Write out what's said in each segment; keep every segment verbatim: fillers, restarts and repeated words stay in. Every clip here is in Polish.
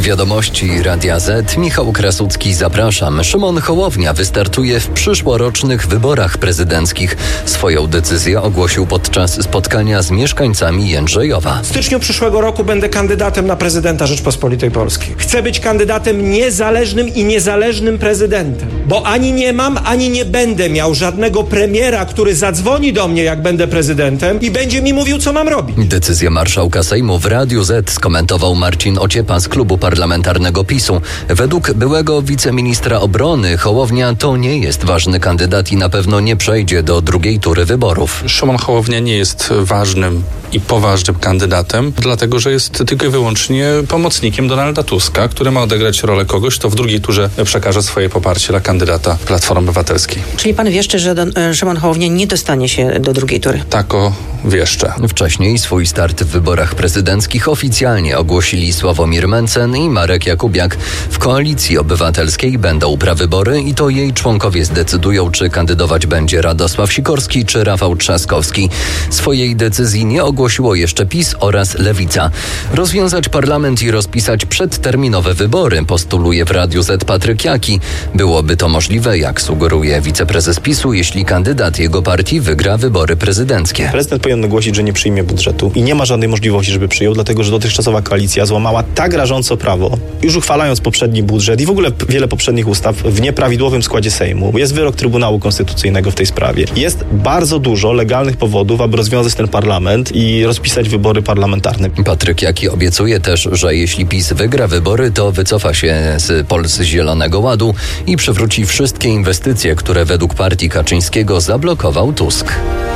Wiadomości Radia Z. Michał Krasucki, zapraszam. Szymon Hołownia wystartuje w przyszłorocznych wyborach prezydenckich. Swoją decyzję ogłosił podczas spotkania z mieszkańcami Jędrzejowa. W styczniu przyszłego roku będę kandydatem na prezydenta Rzeczpospolitej Polskiej. Chcę być kandydatem niezależnym i niezależnym prezydentem, bo ani nie mam, ani nie będę miał żadnego premiera, który zadzwoni do mnie, jak będę prezydentem i będzie mi mówił, co mam robić. Decyzję marszałka Sejmu w Radiu Z skomentował Marcin Ociepa z klubu parlamentarnego PiSu. Według byłego wiceministra obrony Hołownia to nie jest ważny kandydat i na pewno nie przejdzie do drugiej tury wyborów. Szymon Hołownia nie jest ważnym i poważnym kandydatem, dlatego że jest tylko i wyłącznie pomocnikiem Donalda Tuska, który ma odegrać rolę kogoś, kto w drugiej turze przekaże swoje poparcie dla kandydata Platformy Obywatelskiej. Czyli pan wieszczy, że Don- Szymon Hołownia nie dostanie się do drugiej tury? Tako wieszczę. Wcześniej swój start w wyborach prezydenckich oficjalnie ogłosili Sławomir Mencen i Marek Jakubiak. W Koalicji Obywatelskiej będą prawybory i to jej członkowie zdecydują, czy kandydować będzie Radosław Sikorski czy Rafał Trzaskowski. Swojej decyzji nie ogłosiło jeszcze PiS oraz Lewica. Rozwiązać parlament i rozpisać przedterminowe wybory, postuluje w Radiu Z Patryk Jaki. Byłoby to możliwe, jak sugeruje wiceprezes PiSu, jeśli kandydat jego partii wygra wybory prezydenckie. Prezydent powinien ogłosić, że nie przyjmie budżetu i nie ma żadnej możliwości, żeby przyjął, dlatego że dotychczasowa koalicja złamała tak rażąco prawo, już uchwalając poprzedni budżet i w ogóle wiele poprzednich ustaw w nieprawidłowym składzie Sejmu. Jest wyrok Trybunału Konstytucyjnego w tej sprawie. Jest bardzo dużo legalnych powodów, aby rozwiązać ten parlament i rozpisać wybory parlamentarne. Patryk Jaki obiecuje też, że jeśli PiS wygra wybory, to wycofa się z Polski Zielonego Ładu i przywróci wszystkie inwestycje, które według partii Kaczyńskiego zablokował Tusk.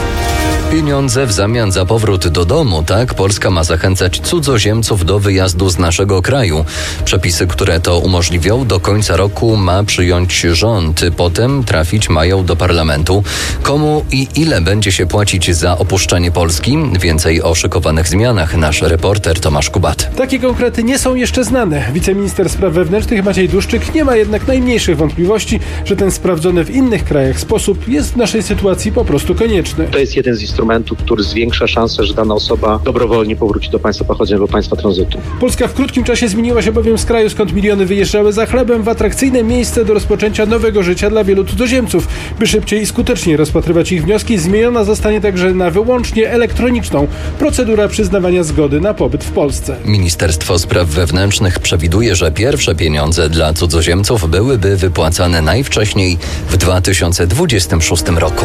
Pieniądze w zamian za powrót do domu, tak? Polska ma zachęcać cudzoziemców do wyjazdu z naszego kraju. Przepisy, które to umożliwią, do końca roku ma przyjąć rząd. Potem trafić mają do parlamentu. Komu i ile będzie się płacić za opuszczanie Polski? Więcej o szykowanych zmianach nasz reporter Tomasz Kubat. Takie konkrety nie są jeszcze znane. Wiceminister spraw wewnętrznych Maciej Duszczyk nie ma jednak najmniejszych wątpliwości, że ten sprawdzony w innych krajach sposób jest w naszej sytuacji po prostu konieczny. To jest jeden z instrumentu, który zwiększa szansę, że dana osoba dobrowolnie powróci do państwa pochodzenia lub państwa tranzytu. Polska w krótkim czasie zmieniła się bowiem z kraju, skąd miliony wyjeżdżały za chlebem, w atrakcyjne miejsce do rozpoczęcia nowego życia dla wielu cudzoziemców. By szybciej i skuteczniej rozpatrywać ich wnioski, zmieniona zostanie także na wyłącznie elektroniczną procedura przyznawania zgody na pobyt w Polsce. Ministerstwo Spraw Wewnętrznych przewiduje, że pierwsze pieniądze dla cudzoziemców byłyby wypłacane najwcześniej w dwa tysiące dwudziestym szóstym roku.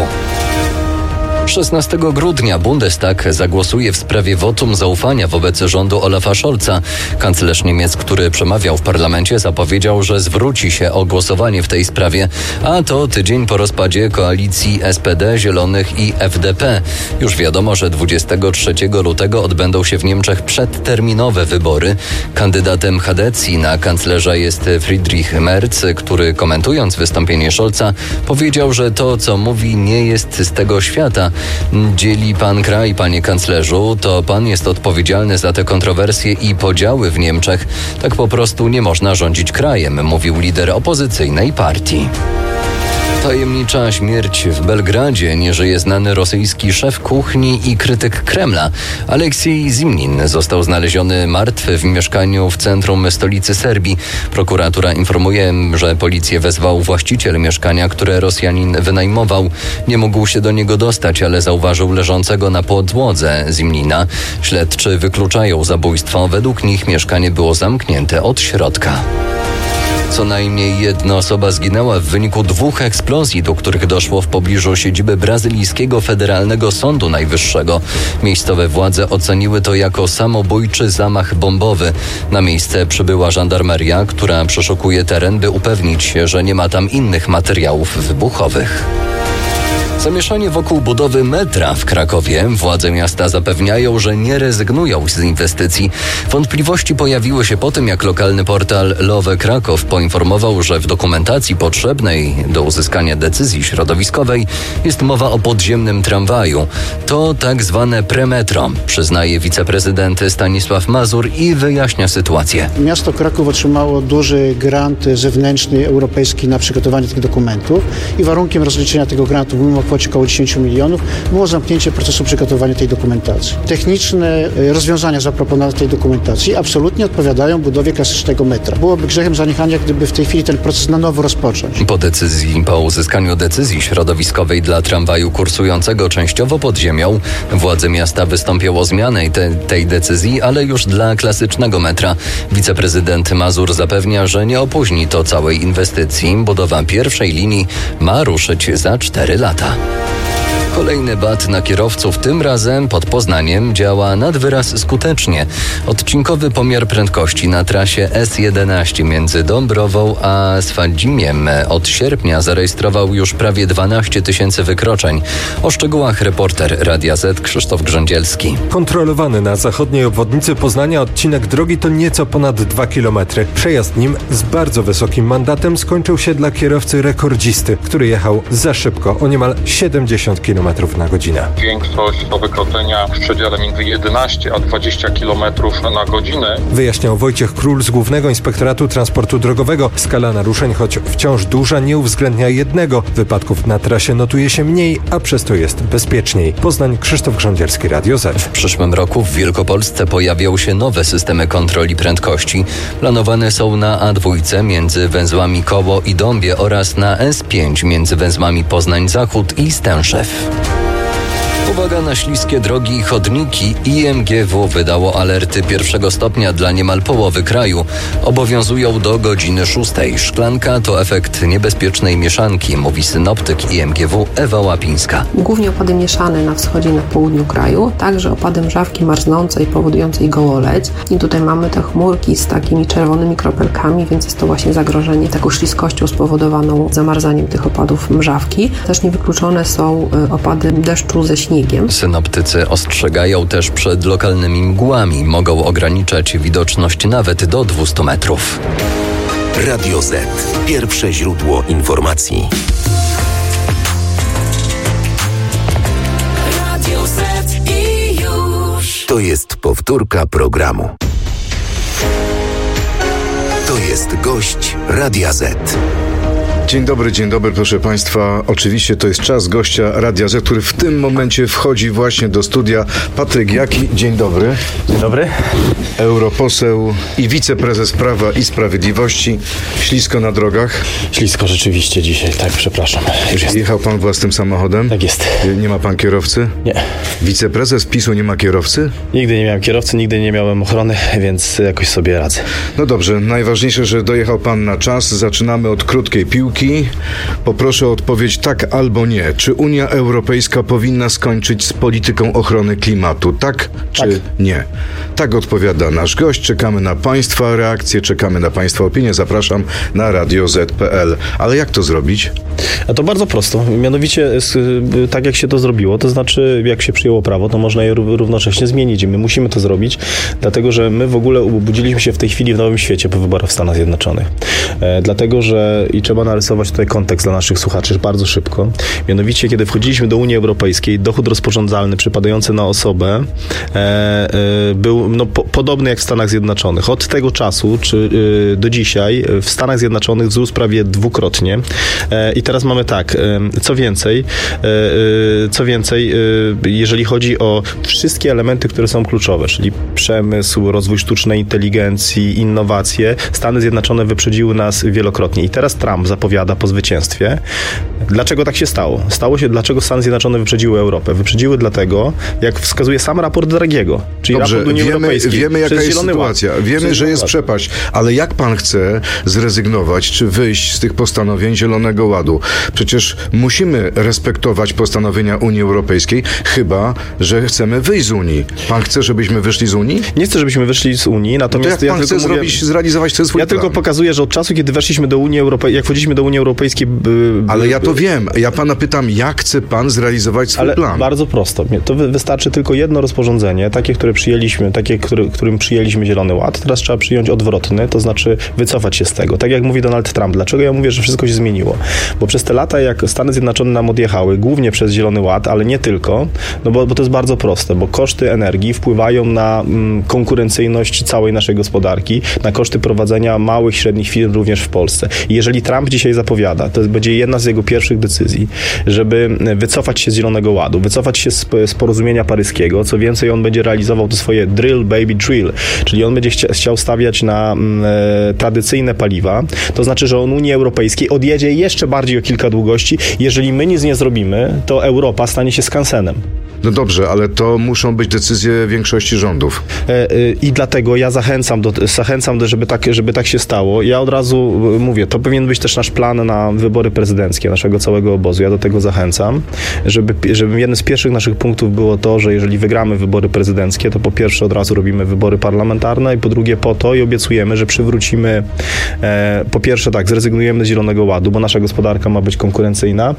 szesnastego grudnia Bundestag zagłosuje w sprawie wotum zaufania wobec rządu Olafa Scholza. Kanclerz Niemiec, który przemawiał w parlamencie, zapowiedział, że zwróci się o głosowanie w tej sprawie, a to tydzień po rozpadzie koalicji S P D, Zielonych i F D P. Już wiadomo, że dwudziestego trzeciego lutego odbędą się w Niemczech przedterminowe wybory. Kandydatem Chadecji na kanclerza jest Friedrich Merz, który komentując wystąpienie Scholza powiedział, że to, co mówi, nie jest z tego świata. Dzieli pan kraj, panie kanclerzu, to pan jest odpowiedzialny za te kontrowersje i podziały w Niemczech. Tak po prostu nie można rządzić krajem, mówił lider opozycyjnej partii. Tajemnicza śmierć w Belgradzie. Nie żyje znany rosyjski szef kuchni i krytyk Kremla. Aleksiej Zimnin został znaleziony martwy w mieszkaniu w centrum stolicy Serbii. Prokuratura informuje, że policję wezwał właściciel mieszkania, które Rosjanin wynajmował. Nie mógł się do niego dostać, ale zauważył leżącego na podłodze Zimnina. Śledczy wykluczają zabójstwo. Według nich mieszkanie było zamknięte od środka. Co najmniej jedna osoba zginęła w wyniku dwóch eksplozji, do których doszło w pobliżu siedziby brazylijskiego Federalnego Sądu Najwyższego. Miejscowe władze oceniły to jako samobójczy zamach bombowy. Na miejsce przybyła żandarmeria, która przeszukuje teren, by upewnić się, że nie ma tam innych materiałów wybuchowych. Zamieszanie wokół budowy metra w Krakowie. Władze miasta zapewniają, że nie rezygnują z inwestycji. Wątpliwości pojawiły się po tym, jak lokalny portal Love Kraków poinformował, że w dokumentacji potrzebnej do uzyskania decyzji środowiskowej jest mowa o podziemnym tramwaju. To tak zwane premetro, przyznaje wiceprezydent Stanisław Mazur i wyjaśnia sytuację. Miasto Kraków otrzymało duży grant zewnętrzny europejski na przygotowanie tych dokumentów i warunkiem rozliczenia tego grantu, mimo kwocie około dziesięć milionów było zamknięcie procesu przygotowania tej dokumentacji. Techniczne rozwiązania zaproponowane w tej dokumentacji absolutnie odpowiadają budowie klasycznego metra. Byłoby grzechem zaniechania, gdyby w tej chwili ten proces na nowo rozpocząć. Po decyzji, po uzyskaniu decyzji środowiskowej dla tramwaju kursującego częściowo pod ziemią, władze miasta wystąpią o zmianę te, tej decyzji, ale już dla klasycznego metra. Wiceprezydent Mazur zapewnia, że nie opóźni to całej inwestycji. Budowa pierwszej linii ma ruszyć za cztery lata. Kolejny bat na kierowców, tym razem pod Poznaniem, działa nad wyraz skutecznie. Odcinkowy pomiar prędkości na trasie S jedenaście między Dąbrową a Swadzimiem od sierpnia zarejestrował już prawie dwanaście tysięcy wykroczeń. O szczegółach reporter Radia Z Krzysztof Grzędzielski. Kontrolowany na zachodniej obwodnicy Poznania odcinek drogi to nieco ponad dwa kilometry. Przejazd nim z bardzo wysokim mandatem skończył się dla kierowcy rekordzisty, który jechał za szybko, o niemal siedemdziesiąt kilometrów na godzinę. Większość to wykroczenia w przedziale między jedenaście a dwadzieścia kilometrów na godzinę. Wyjaśniał Wojciech Król z Głównego Inspektoratu Transportu Drogowego. Skala naruszeń, choć wciąż duża, nie uwzględnia jednego. Wypadków na trasie notuje się mniej, a przez to jest bezpieczniej. Poznań, Krzysztof Grządzielski, Radio Z. W przyszłym roku w Wielkopolsce pojawią się nowe systemy kontroli prędkości. Planowane są na A dwa między węzłami Koło i Dąbie oraz na S pięć między węzłami Poznań Zachód i Stęszew. Uwaga na śliskie drogi i chodniki. I M G W wydało alerty pierwszego stopnia dla niemal połowy kraju. Obowiązują do godziny szóstej. Szklanka to efekt niebezpiecznej mieszanki, mówi synoptyk I M G W Ewa Łapińska. Głównie opady mieszane na wschodzie i na południu kraju, także opady mrzawki marznącej powodującej gołoleć. I tutaj mamy te chmurki z takimi czerwonymi kropelkami, więc jest to właśnie zagrożenie taką śliskością spowodowaną zamarzaniem tych opadów mrzawki. Też niewykluczone są opady deszczu ze śniegiem. Synoptycy ostrzegają też przed lokalnymi mgłami. Mogą ograniczać widoczność nawet do dwieście metrów. Radio Z. Pierwsze źródło informacji. Radio Z i już. To jest powtórka programu. To jest gość Radia Z. Dzień dobry, dzień dobry, proszę Państwa. Oczywiście to jest czas gościa Radia Z, który w tym momencie wchodzi właśnie do studia. Patryk Jaki, dzień dobry. Dzień dobry. Europoseł i wiceprezes Prawa i Sprawiedliwości. Ślisko na drogach? Ślisko rzeczywiście dzisiaj, tak, przepraszam. Już jest. Jechał pan własnym samochodem? Tak jest. Nie ma pan kierowcy? Nie. Wiceprezes PiSu nie ma kierowcy? Nigdy nie miałem kierowcy, nigdy nie miałem ochrony, więc jakoś sobie radzę. No dobrze, najważniejsze, że dojechał pan na czas. Zaczynamy od krótkiej piłki. Poproszę o odpowiedź tak albo nie. Czy Unia Europejska powinna skończyć z polityką ochrony klimatu? Tak czy tak. nie? Tak odpowiada nasz gość. Czekamy na Państwa reakcje, czekamy na Państwa opinię. Zapraszam na radio zet kropka pe el. Ale jak to zrobić? A to bardzo prosto. Mianowicie tak jak się to zrobiło, to znaczy jak się przyjęło prawo, to można je równocześnie zmienić i my musimy to zrobić, dlatego że my w ogóle obudziliśmy się w tej chwili w nowym świecie po wyborach w Stanach Zjednoczonych. E, dlatego, że i trzeba narysować tutaj kontekst dla naszych słuchaczy bardzo szybko. Mianowicie, kiedy wchodziliśmy do Unii Europejskiej, dochód rozporządzalny przypadający na osobę e, e, był no, po, podobny jak w Stanach Zjednoczonych. Od tego czasu czy e, do dzisiaj w Stanach Zjednoczonych wzrósł prawie dwukrotnie. E, I teraz mamy tak, e, co więcej, e, e, co więcej, e, jeżeli chodzi o wszystkie elementy, które są kluczowe, czyli przemysł, rozwój sztucznej inteligencji, innowacje, Stany Zjednoczone wyprzedziły nas wielokrotnie. I teraz Trump zapowiada po zwycięstwie. Dlaczego tak się stało? Stało się, dlaczego Stany Zjednoczone wyprzedziły Europę? Wyprzedziły dlatego, jak wskazuje sam raport Dragiego, czyli Dobrze, raport Unii wiemy, Europejskiej. Wiemy, jaka jest sytuacja. Ład. Wiemy, że jest przepaść. Ale jak pan chce zrezygnować, czy wyjść z tych postanowień Zielonego Ładu? Przecież musimy respektować postanowienia Unii Europejskiej, chyba że chcemy wyjść z Unii. Pan chce, żebyśmy wyszli z Unii? Nie chcę, żebyśmy wyszli z Unii, natomiast no to jak pan ja chce tylko zrobić, mówię, zrealizować ten swój Ja plan? tylko pokazuję, że od czasu, kiedy weszliśmy do Unii Europejskiej, jak wchodziliśmy do Unii Europejskiej... By, Ale ja to wiem. Ja pana pytam, jak chce pan zrealizować swój ale plan? Bardzo prosto. To wy, wystarczy tylko jedno rozporządzenie, takie, które przyjęliśmy, takie, który, którym przyjęliśmy Zielony Ład. Teraz trzeba przyjąć odwrotny, to znaczy wycofać się z tego. Tak jak mówi Donald Trump. Dlaczego ja mówię, że wszystko się zmieniło? Bo przez te lata, jak Stany Zjednoczone nam odjechały, głównie przez Zielony Ład, ale nie tylko, no bo, bo to jest bardzo proste, bo koszty energii wpływają na mm, konkurencyjność całej naszej gospodarki, na koszty prowadzenia małych, średnich firm również w Polsce. I jeżeli Trump dzisiaj dzisiaj zapowiada, to będzie jedna z jego pierwszych decyzji, żeby wycofać się z Zielonego Ładu, wycofać się z, z porozumienia paryskiego. Co więcej, on będzie realizował to swoje drill, baby, drill, czyli on będzie chcia, chciał stawiać na e, tradycyjne paliwa. To znaczy, że on Unii Europejskiej odjedzie jeszcze bardziej o kilka długości. Jeżeli my nic nie zrobimy, to Europa stanie się skansenem. No dobrze, ale to muszą być decyzje większości rządów. I dlatego ja zachęcam, do, zachęcam do, żeby, tak, żeby tak się stało. Ja od razu mówię, to powinien być też nasz plan na wybory prezydenckie, naszego całego obozu. Ja do tego zachęcam, żeby, żeby jednym z pierwszych naszych punktów było to, że jeżeli wygramy wybory prezydenckie, to po pierwsze od razu robimy wybory parlamentarne i po drugie po to i obiecujemy, że przywrócimy e, po pierwsze tak, zrezygnujemy z Zielonego Ładu, bo nasza gospodarka ma być konkurencyjna,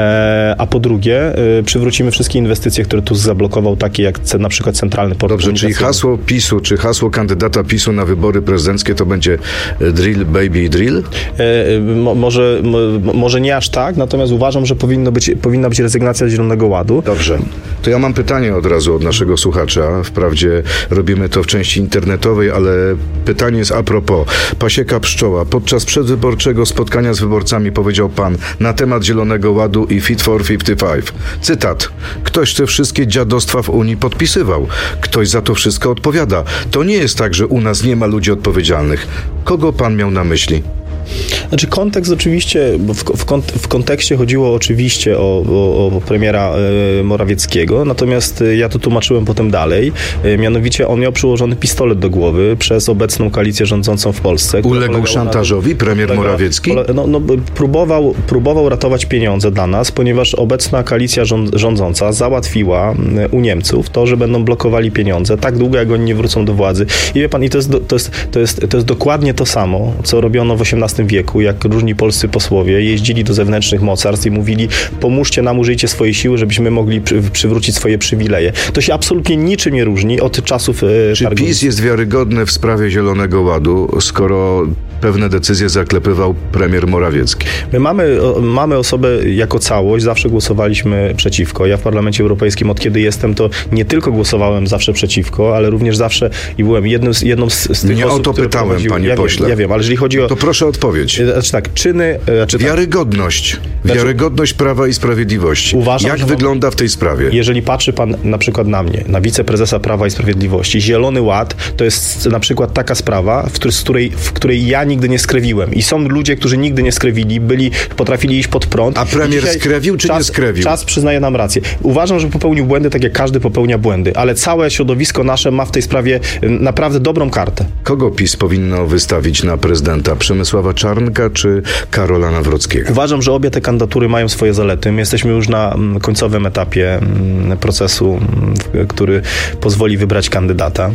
e, a po drugie e, przywrócimy wszystkie inwestycje, które tu zablokował, takie jak na przykład Centralny Port. Dobrze, czyli hasło PiSu, czy hasło kandydata PiSu na wybory prezydenckie to będzie drill, baby, drill? E, mo, może, mo, może nie aż tak, natomiast uważam, że powinno być, powinna być rezygnacja z Zielonego Ładu. Dobrze. To ja mam pytanie od razu od naszego słuchacza. Wprawdzie robimy to w części internetowej, ale pytanie jest a propos. Pasieka Pszczoła. Podczas przedwyborczego spotkania z wyborcami powiedział pan na temat Zielonego Ładu i Fit for pięćdziesiąt pięć. Cytat. Ktoś te wszystkie dziadostwa w Unii podpisywał. Ktoś za to wszystko odpowiada. To nie jest tak, że u nas nie ma ludzi odpowiedzialnych. Kogo pan miał na myśli? Znaczy kontekst oczywiście, bo w, w, kont, w kontekście chodziło oczywiście o, o, o premiera e, Morawieckiego, natomiast e, ja to tłumaczyłem potem dalej. E, mianowicie on miał przyłożony pistolet do głowy przez obecną koalicję rządzącą w Polsce. Uległ szantażowi na, premier polega, Morawiecki? Pole, no, no, próbował, próbował ratować pieniądze dla nas, ponieważ obecna koalicja rząd, rządząca załatwiła u Niemców to, że będą blokowali pieniądze tak długo, jak oni nie wrócą do władzy. I wie pan, i to jest, to jest, to jest, to jest dokładnie to samo, co robiono w osiemnastym wieku, jak różni polscy posłowie jeździli do zewnętrznych mocarstw i mówili: pomóżcie nam, użyjcie swojej siły, żebyśmy mogli przy, przywrócić swoje przywileje. To się absolutnie niczym nie różni od czasów e, Czy PiS jest wiarygodny w sprawie Zielonego Ładu, skoro pewne decyzje zaklepywał premier Morawiecki? My mamy, mamy osobę jako całość, zawsze głosowaliśmy przeciwko. Ja w Parlamencie Europejskim, od kiedy jestem, to nie tylko głosowałem zawsze przeciwko, ale również zawsze i byłem jednym z, jedną z, z tych nie osób, o to pytałem, prowadziły. panie ja pośle. Wiem, ja wiem, ale jeżeli chodzi o... To proszę odpowiedź. Znaczy tak, czyny... Znaczy Wiarygodność. Tak, Wiarygodność Prawa i Sprawiedliwości. Uważam, Jak że wygląda w tej sprawie? Jeżeli patrzy pan na przykład na mnie, na wiceprezesa Prawa i Sprawiedliwości, Zielony Ład to jest na przykład taka sprawa, w której, z której, w której ja nigdy nie skrewiłem. I są ludzie, którzy nigdy nie skrewili, byli, potrafili iść pod prąd. A premier skrewił czy czas, nie skrewił? Czas przyznaje nam rację. Uważam, że popełnił błędy, tak jak każdy popełnia błędy, ale całe środowisko nasze ma w tej sprawie naprawdę dobrą kartę. Kogo PiS powinno wystawić na prezydenta? Przemysława Czarnka czy Karola Nawrockiego? Uważam, że obie te kandydatury mają swoje zalety. My jesteśmy już na końcowym etapie procesu, który pozwoli wybrać kandydata.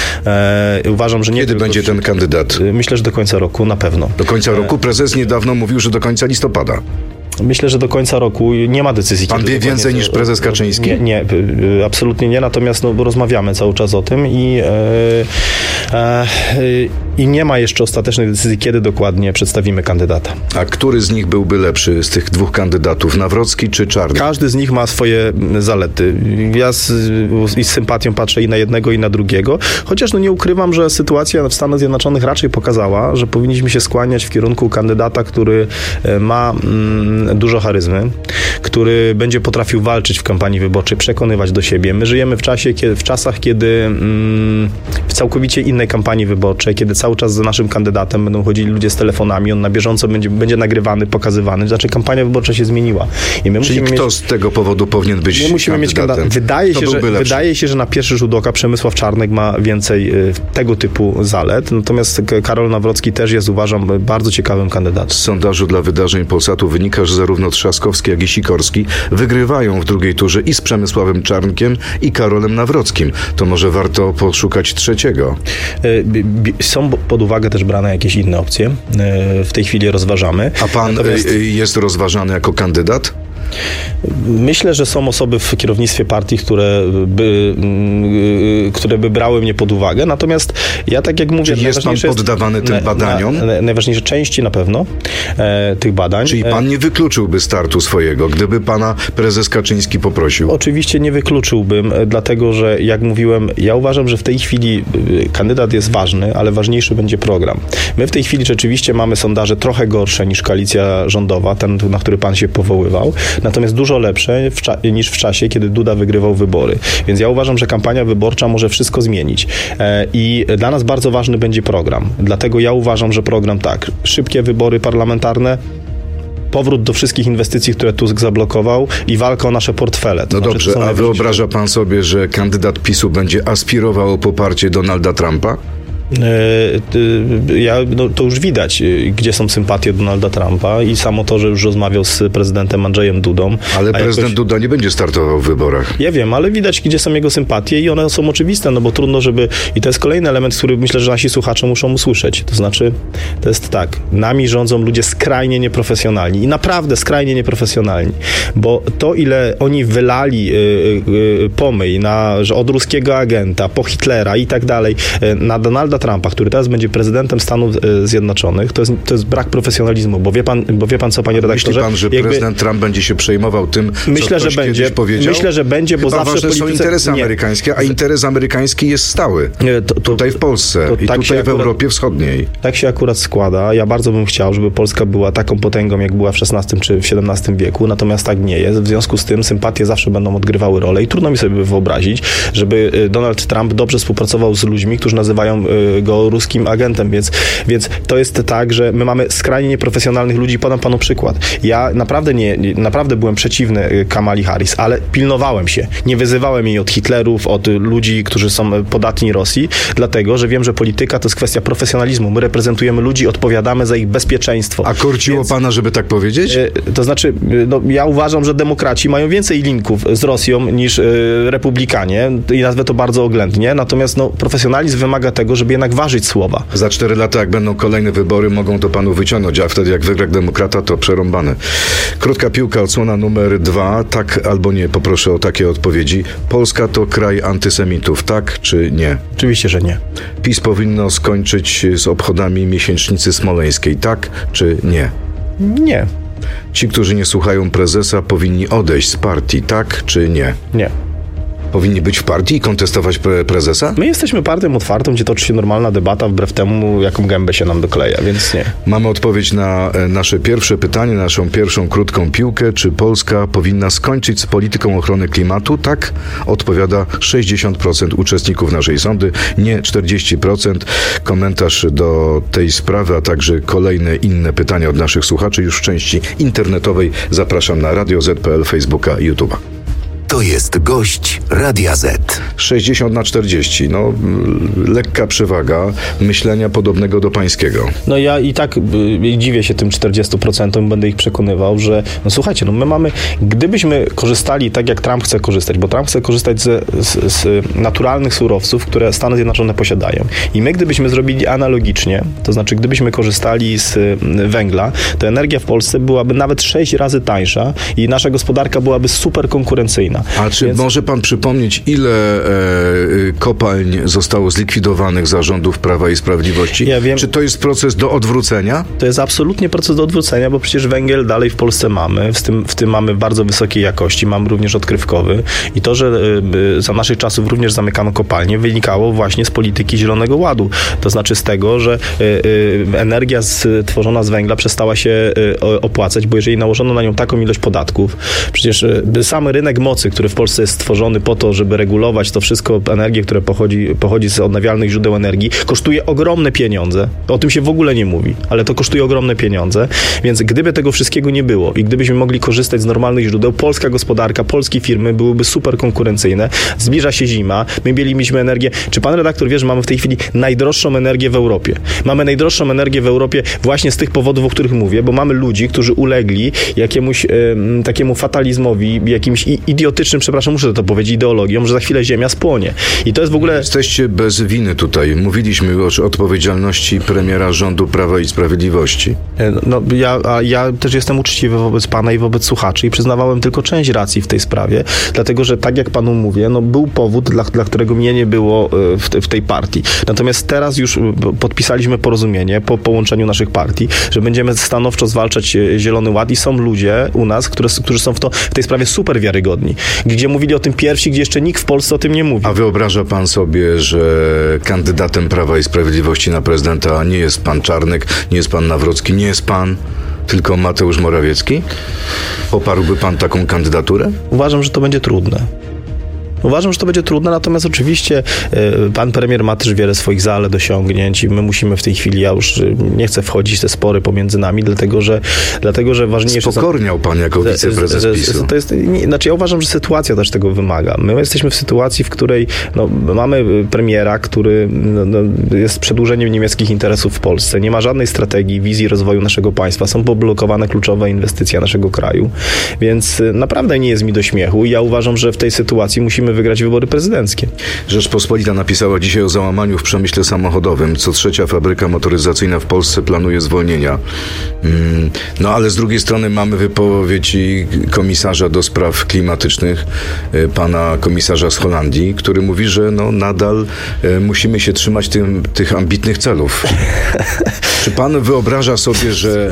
E, uważam, że nie Kiedy będzie ten kandydat? Myślę, że do końca roku na pewno. Do końca roku? Prezes niedawno mówił, że do końca listopada. Myślę, że do końca roku nie ma decyzji. Pan wie więcej to, niż prezes Kaczyński? Nie, nie, absolutnie nie, natomiast no, rozmawiamy cały czas o tym i, e, e, i nie ma jeszcze ostatecznej decyzji, kiedy dokładnie przedstawimy kandydata. A który z nich byłby lepszy z tych dwóch kandydatów, Nawrocki czy Czarnek? Każdy z nich ma swoje zalety. Ja z, z, z sympatią patrzę i na jednego, i na drugiego, chociaż no nie ukrywam, że sytuacja w Stanach Zjednoczonych raczej pokazała, że powinniśmy się skłaniać w kierunku kandydata, który ma mm, dużo charyzmy, który będzie potrafił walczyć w kampanii wyborczej, przekonywać do siebie. My żyjemy w czasie, kiedy, w czasach, kiedy mm, w całkowicie innej kampanii wyborczej, kiedy cały czas za naszym kandydatem będą chodzili ludzie z telefonami, on na bieżąco będzie, będzie nagrywany, pokazywany. Znaczy kampania wyborcza się zmieniła. I my Czyli kto mieć, z tego powodu powinien być my musimy kandydatem? Mieć wydaje, się, że, wydaje się, że na pierwszy rzut oka Przemysław Czarnek ma więcej y, tego typu zalet, natomiast Karol Nawrocki też jest, uważam, bardzo ciekawym kandydatem. Z sondażu dla wydarzeń Polsatu wynika, że zarówno Trzaskowski, jak i Sikorski wygrywają w drugiej turze i z Przemysławem Czarnkiem, i Karolem Nawrockim. To może warto poszukać trzeciego. Są pod uwagę też brane jakieś inne opcje. W tej chwili rozważamy. A pan Natomiast... jest rozważany jako kandydat? Myślę, że są osoby w kierownictwie partii, które by, które by brały mnie pod uwagę, natomiast ja tak jak mówię... Czyli jest pan poddawany tym badaniom? Na, na, najważniejsze części na pewno e, tych badań. Czyli pan nie wykluczyłby startu swojego, gdyby pana prezes Kaczyński poprosił? Oczywiście nie wykluczyłbym, dlatego że jak mówiłem, ja uważam, że w tej chwili kandydat jest ważny, ale ważniejszy będzie program. My w tej chwili rzeczywiście mamy sondaże trochę gorsze niż koalicja rządowa, ten, na który pan się powoływał, natomiast dużo lepsze w cza- niż w czasie, kiedy Duda wygrywał wybory. Więc ja uważam, że kampania wyborcza może wszystko zmienić. E, I dla nas bardzo ważny będzie program. Dlatego ja uważam, że program tak, szybkie wybory parlamentarne, powrót do wszystkich inwestycji, które Tusk zablokował i walka o nasze portfele. To no znaczy, dobrze, a wyobraża pan sobie, że kandydat PiSu będzie aspirował o poparcie Donalda Trumpa? Ja, no, to już widać, gdzie są sympatie Donalda Trumpa i samo to, że już rozmawiał z prezydentem Andrzejem Dudą. Ale prezydent jakoś... Duda nie będzie startował w wyborach. Ja wiem, ale widać, gdzie są jego sympatie i one są oczywiste, no bo trudno, żeby... I to jest kolejny element, który myślę, że nasi słuchacze muszą usłyszeć. To znaczy, to jest tak, nami rządzą ludzie skrajnie nieprofesjonalni i naprawdę skrajnie nieprofesjonalni, bo to, ile oni wylali yy, yy, pomyj na, że od ruskiego agenta, po Hitlera i tak dalej, yy, na Donalda Trumpa, który teraz będzie prezydentem Stanów Zjednoczonych, to jest, to jest brak profesjonalizmu, bo wie pan, bo wie pan co, panie redaktorze? Myśli pan, że jakby... prezydent Trump będzie się przejmował tym, myślę, co że będzie. powiedział? Myślę, że będzie, bo Chyba zawsze ważne polityce... są interesy nie. amerykańskie, a interes amerykański jest stały. Nie, to, to, tutaj w Polsce i tak tutaj w akurat, Europie Wschodniej. Tak się akurat składa. Ja bardzo bym chciał, żeby Polska była taką potęgą, jak była w szesnastym czy w siedemnastym wieku, natomiast tak nie jest. W związku z tym sympatie zawsze będą odgrywały rolę i trudno mi sobie wyobrazić, żeby Donald Trump dobrze współpracował z ludźmi, którzy nazywają go ruskim agentem, więc, więc to jest tak, że my mamy skrajnie nieprofesjonalnych ludzi. Podam panu przykład. Ja naprawdę nie, naprawdę byłem przeciwny Kamali Harris, ale pilnowałem się. Nie wyzywałem jej od Hitlerów, od ludzi, którzy są podatni Rosji, dlatego, że wiem, że polityka to jest kwestia profesjonalizmu. My reprezentujemy ludzi, odpowiadamy za ich bezpieczeństwo. A korciło więc, pana, żeby tak powiedzieć? To znaczy, no, ja uważam, że demokraci mają więcej linków z Rosją niż y, republikanie i nazwę to bardzo oględnie, natomiast no, profesjonalizm wymaga tego, żeby jednak ważyć słowa. Za cztery lata, jak będą kolejne wybory, mogą to panu wyciągnąć, a wtedy jak wygra demokrata, to przerąbane. Krótka piłka, odsłona numer dwa. Tak albo nie, poproszę o takie odpowiedzi. Polska to kraj antysemitów, tak czy nie? Oczywiście, że nie. PiS powinno skończyć z obchodami miesięcznicy smoleńskiej, tak czy nie? Nie. Ci, którzy nie słuchają prezesa, powinni odejść z partii, tak czy nie? Nie. Powinni być w partii i kontestować pre- prezesa? My jesteśmy partią otwartą, gdzie toczy się normalna debata, wbrew temu, jaką gębę się nam dokleja, więc nie. Mamy odpowiedź na nasze pierwsze pytanie, naszą pierwszą krótką piłkę. Czy Polska powinna skończyć z polityką ochrony klimatu? Tak, odpowiada sześćdziesiąt procent uczestników naszej sondy, nie czterdzieści procent. Komentarz do tej sprawy, a także kolejne inne pytania od naszych słuchaczy już w części internetowej. Zapraszam na Radio Z kropka P L, Facebooka i YouTube'a. To jest gość Radia Z. sześćdziesiąt na czterdzieści. No, lekka przewaga myślenia podobnego do pańskiego. No ja i tak y, dziwię się tym czterdziestu procentom, będę ich przekonywał, że no słuchajcie, no my mamy, gdybyśmy korzystali tak jak Trump chce korzystać, bo Trump chce korzystać z, z, z naturalnych surowców, które Stany Zjednoczone posiadają. I my gdybyśmy zrobili analogicznie, to znaczy gdybyśmy korzystali z węgla, to energia w Polsce byłaby nawet sześć razy tańsza i nasza gospodarka byłaby super konkurencyjna. A czy Więc... może pan przypomnieć, ile e, kopalń zostało zlikwidowanych za rządów Prawa i Sprawiedliwości? Ja wiem. Czy to jest proces do odwrócenia? To jest absolutnie proces do odwrócenia, bo przecież węgiel dalej w Polsce mamy, w tym, w tym mamy bardzo wysokiej jakości, mamy również odkrywkowy i to, że y, za naszych czasów również zamykano kopalnie, wynikało właśnie z polityki Zielonego Ładu. To znaczy z tego, że y, y, energia stworzona z węgla przestała się y, opłacać, bo jeżeli nałożono na nią taką ilość podatków, przecież y, sam rynek mocy, który w Polsce jest stworzony po to, żeby regulować to wszystko, energię, która pochodzi, pochodzi z odnawialnych źródeł energii, kosztuje ogromne pieniądze. O tym się w ogóle nie mówi, ale to kosztuje ogromne pieniądze, więc gdyby tego wszystkiego nie było i gdybyśmy mogli korzystać z normalnych źródeł, polska gospodarka, polskie firmy byłyby super konkurencyjne. Zbliża się zima, my mieliśmy energię. Czy pan redaktor wie, że mamy w tej chwili najdroższą energię w Europie? Mamy najdroższą energię w Europie właśnie z tych powodów, o których mówię, bo mamy ludzi, którzy ulegli jakiemuś e, takiemu fatalizmowi, jakimś idiotyzmowi, patriotycznym, przepraszam, muszę to powiedzieć, ideologią, że za chwilę ziemia spłonie. I to jest w ogóle... Jesteście bez winy tutaj. Mówiliśmy o odpowiedzialności premiera rządu Prawa i Sprawiedliwości. No, ja, a ja też jestem uczciwy wobec pana i wobec słuchaczy i przyznawałem tylko część racji w tej sprawie, dlatego, że tak jak panu mówię, no był powód, dla, dla którego mnie nie było w, te, w tej partii. Natomiast teraz już podpisaliśmy porozumienie po połączeniu naszych partii, że będziemy stanowczo zwalczać Zielony Ład i są ludzie u nas, które, którzy są w, to, w tej sprawie super wiarygodni. Gdzie mówili o tym pierwsi, gdzie jeszcze nikt w Polsce o tym nie mówi. A wyobraża pan sobie, że kandydatem Prawa i Sprawiedliwości na prezydenta nie jest pan Czarnek, nie jest pan Nawrocki, nie jest pan, tylko Mateusz Morawiecki? Poparłby pan taką kandydaturę? Uważam, że to będzie trudne. Uważam, że to będzie trudne, natomiast oczywiście y, pan premier ma też wiele swoich zalet, osiągnięć i my musimy w tej chwili, ja już y, nie chcę wchodzić w te spory pomiędzy nami, dlatego, że dlatego, że ważniejsze Spokorniał pan jako wiceprezes z, z, PiSu. To jest, nie, znaczy ja uważam, że sytuacja też tego wymaga. My jesteśmy w sytuacji, w której no, mamy premiera, który no, no, jest przedłużeniem niemieckich interesów w Polsce. Nie ma żadnej strategii, wizji rozwoju naszego państwa. Są poblokowane kluczowe inwestycje naszego kraju, więc y, naprawdę nie jest mi do śmiechu i ja uważam, że w tej sytuacji musimy wygrać wybory prezydenckie. Rzeczpospolita napisała dzisiaj o załamaniu w przemyśle samochodowym. Co trzecia fabryka motoryzacyjna w Polsce planuje zwolnienia. Mm, no ale z drugiej strony mamy wypowiedzi komisarza do spraw klimatycznych, pana komisarza z Holandii, który mówi, że no nadal e, musimy się trzymać tym, tych ambitnych celów. Czy pan wyobraża sobie, że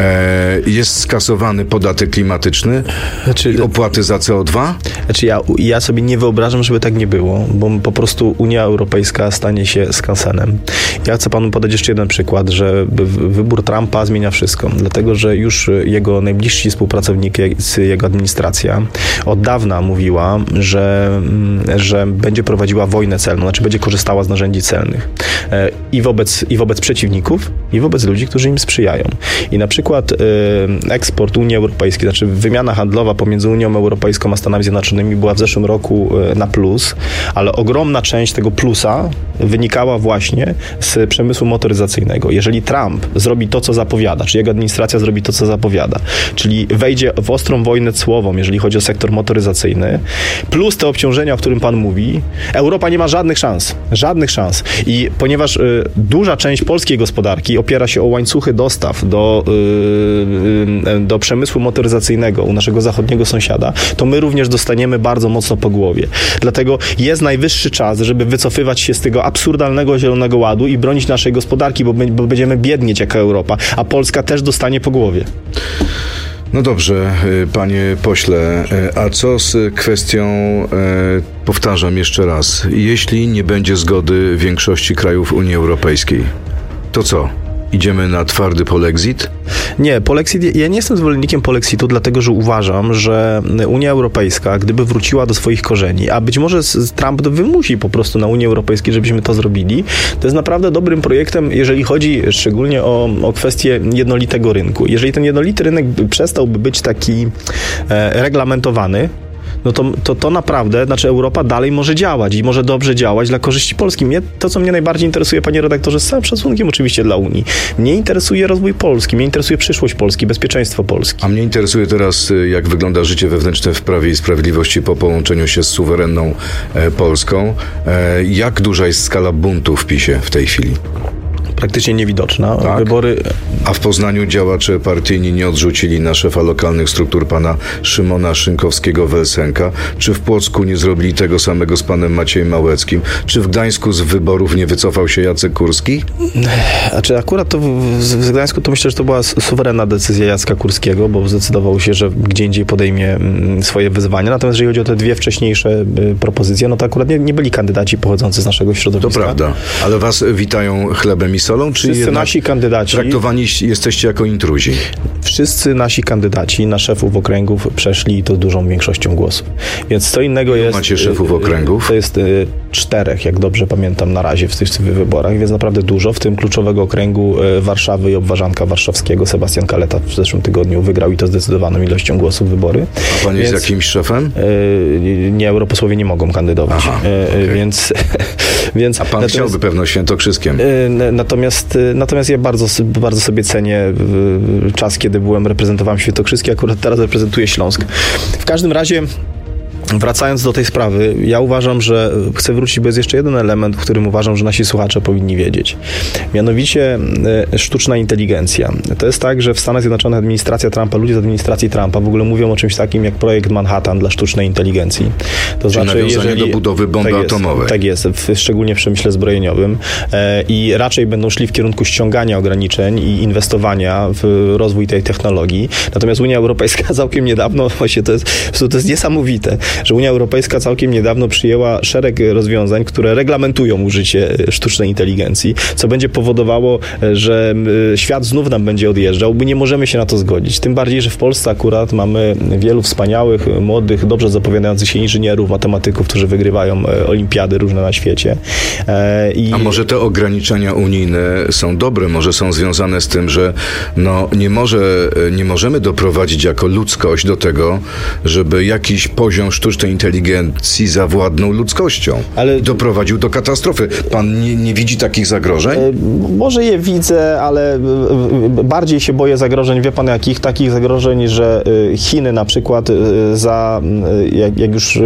e, jest skasowany podatek klimatyczny znaczy, i opłaty za C O dwa? Znaczy ja, ja sobie nie wyobrażam, żeby tak nie było, bo po prostu Unia Europejska stanie się skansenem. Ja chcę panu podać jeszcze jeden przykład, że wybór Trumpa zmienia wszystko, dlatego, że już jego najbliżsi współpracownicy, jego administracja od dawna mówiła, że, że będzie prowadziła wojnę celną, znaczy będzie korzystała z narzędzi celnych i wobec, i wobec przeciwników, i wobec ludzi, którzy im sprzyjają. I na przykład eksport Unii Europejskiej, znaczy wymiana handlowa pomiędzy Unią Europejską a Stanami Zjednoczonymi była w zeszłym roku na plus, ale ogromna część tego plusa wynikała właśnie z przemysłu motoryzacyjnego. Jeżeli Trump zrobi to, co zapowiada, czy jego administracja zrobi to, co zapowiada, czyli wejdzie w ostrą wojnę cłową, jeżeli chodzi o sektor motoryzacyjny, plus te obciążenia, o którym pan mówi, Europa nie ma żadnych szans. Żadnych szans. I ponieważ y, duża część polskiej gospodarki opiera się o łańcuchy dostaw do, y, y, do przemysłu motoryzacyjnego u naszego zachodniego sąsiada, to my również dostaniemy bardzo mocno po głowie. Dlatego jest najwyższy czas, żeby wycofywać się z tego absurdalnego Zielonego Ładu i bronić naszej gospodarki, bo, bo będziemy biednieć jako Europa, a Polska też dostanie po głowie. No dobrze, panie pośle, a co z kwestią, powtarzam jeszcze raz, jeśli nie będzie zgody większości krajów Unii Europejskiej, to co? Idziemy na twardy polexit? Nie, polexit, ja nie jestem zwolennikiem polexitu, dlatego że uważam, że Unia Europejska, gdyby wróciła do swoich korzeni, a być może Trump wymusi po prostu na Unii Europejskiej, żebyśmy to zrobili, to jest naprawdę dobrym projektem, jeżeli chodzi szczególnie o, o kwestię jednolitego rynku. Jeżeli ten jednolity rynek przestałby być taki e, reglamentowany, no to, to, to naprawdę, znaczy Europa dalej może działać i może dobrze działać dla korzyści Polski. Mnie, to, co mnie najbardziej interesuje, panie redaktorze, z całym szacunkiem oczywiście dla Unii, mnie interesuje rozwój Polski, mnie interesuje przyszłość Polski, bezpieczeństwo Polski. A mnie interesuje teraz, jak wygląda życie wewnętrzne w Prawie i Sprawiedliwości po połączeniu się z suwerenną e, Polską. E, jak duża jest skala buntu w PiSie w tej chwili? Praktycznie niewidoczna. Tak? Wybory... A w Poznaniu działacze partyjni nie odrzucili na szefa lokalnych struktur pana Szymona Szynkowskiego-Welsenka? Czy w Płocku nie zrobili tego samego z panem Maciejem Małeckim? Czy w Gdańsku z wyborów nie wycofał się Jacek Kurski? Znaczy akurat to w, w Gdańsku to myślę, że to była suwerenna decyzja Jacka Kurskiego, bo zdecydował się, że gdzie indziej podejmie swoje wyzwania. Natomiast jeżeli chodzi o te dwie wcześniejsze propozycje, no to akurat nie, nie byli kandydaci pochodzący z naszego środowiska. To prawda, ale was witają chlebem i solą, czy wszyscy nasi kandydaci traktowani jesteście jako intruzi? Wszyscy nasi kandydaci na szefów okręgów przeszli to dużą większością głosów. Więc co innego jest... Macie szefów okręgów? To jest y, czterech, jak dobrze pamiętam, na razie w tych wyborach, więc naprawdę dużo. W tym kluczowego okręgu y, Warszawy i obwarzanka warszawskiego Sebastian Kaleta w zeszłym tygodniu wygrał i to zdecydowaną ilością głosów wybory. A pan więc, jest jakimś szefem? Y, nie, europosłowie nie mogą kandydować. Aha, y, okay. więc, więc... A pan natomiast, chciałby pewno świętokrzyskiem. Y, natomiast, y, natomiast ja bardzo, bardzo sobie cenię y, czas, kiedy byłem, reprezentowałem Świętokrzyskie, akurat teraz reprezentuję Śląsk. W każdym razie wracając do tej sprawy, ja uważam, że chcę wrócić, bo jest jeszcze jeden element, w którym uważam, że nasi słuchacze powinni wiedzieć. Mianowicie e, sztuczna inteligencja. To jest tak, że w Stanach Zjednoczonych administracja Trumpa, ludzie z administracji Trumpa w ogóle mówią o czymś takim jak projekt Manhattan dla sztucznej inteligencji. To Czyli znaczy, nawiązanie jeżeli, do budowy bomby tak jest, atomowej. Tak jest, w, szczególnie w przemyśle zbrojeniowym. E, I raczej będą szli w kierunku ściągania ograniczeń i inwestowania w rozwój tej technologii. Natomiast Unia Europejska całkiem niedawno, właśnie to jest, to jest niesamowite, że Unia Europejska całkiem niedawno przyjęła szereg rozwiązań, które reglamentują użycie sztucznej inteligencji, co będzie powodowało, że świat znów nam będzie odjeżdżał, bo nie możemy się na to zgodzić. Tym bardziej, że w Polsce akurat mamy wielu wspaniałych, młodych, dobrze zapowiadających się inżynierów, matematyków, którzy wygrywają olimpiady różne na świecie. I... A może te ograniczenia unijne są dobre? Może są związane z tym, że no, nie, może, nie możemy doprowadzić jako ludzkość do tego, żeby jakiś poziom sztucznej inteligencji zawładnął ludzkością. Ale doprowadził do katastrofy. Pan nie, nie widzi takich zagrożeń? Może je widzę, ale bardziej się boję zagrożeń. Wie pan jakich? Takich zagrożeń, że Chiny na przykład za, jak, jak już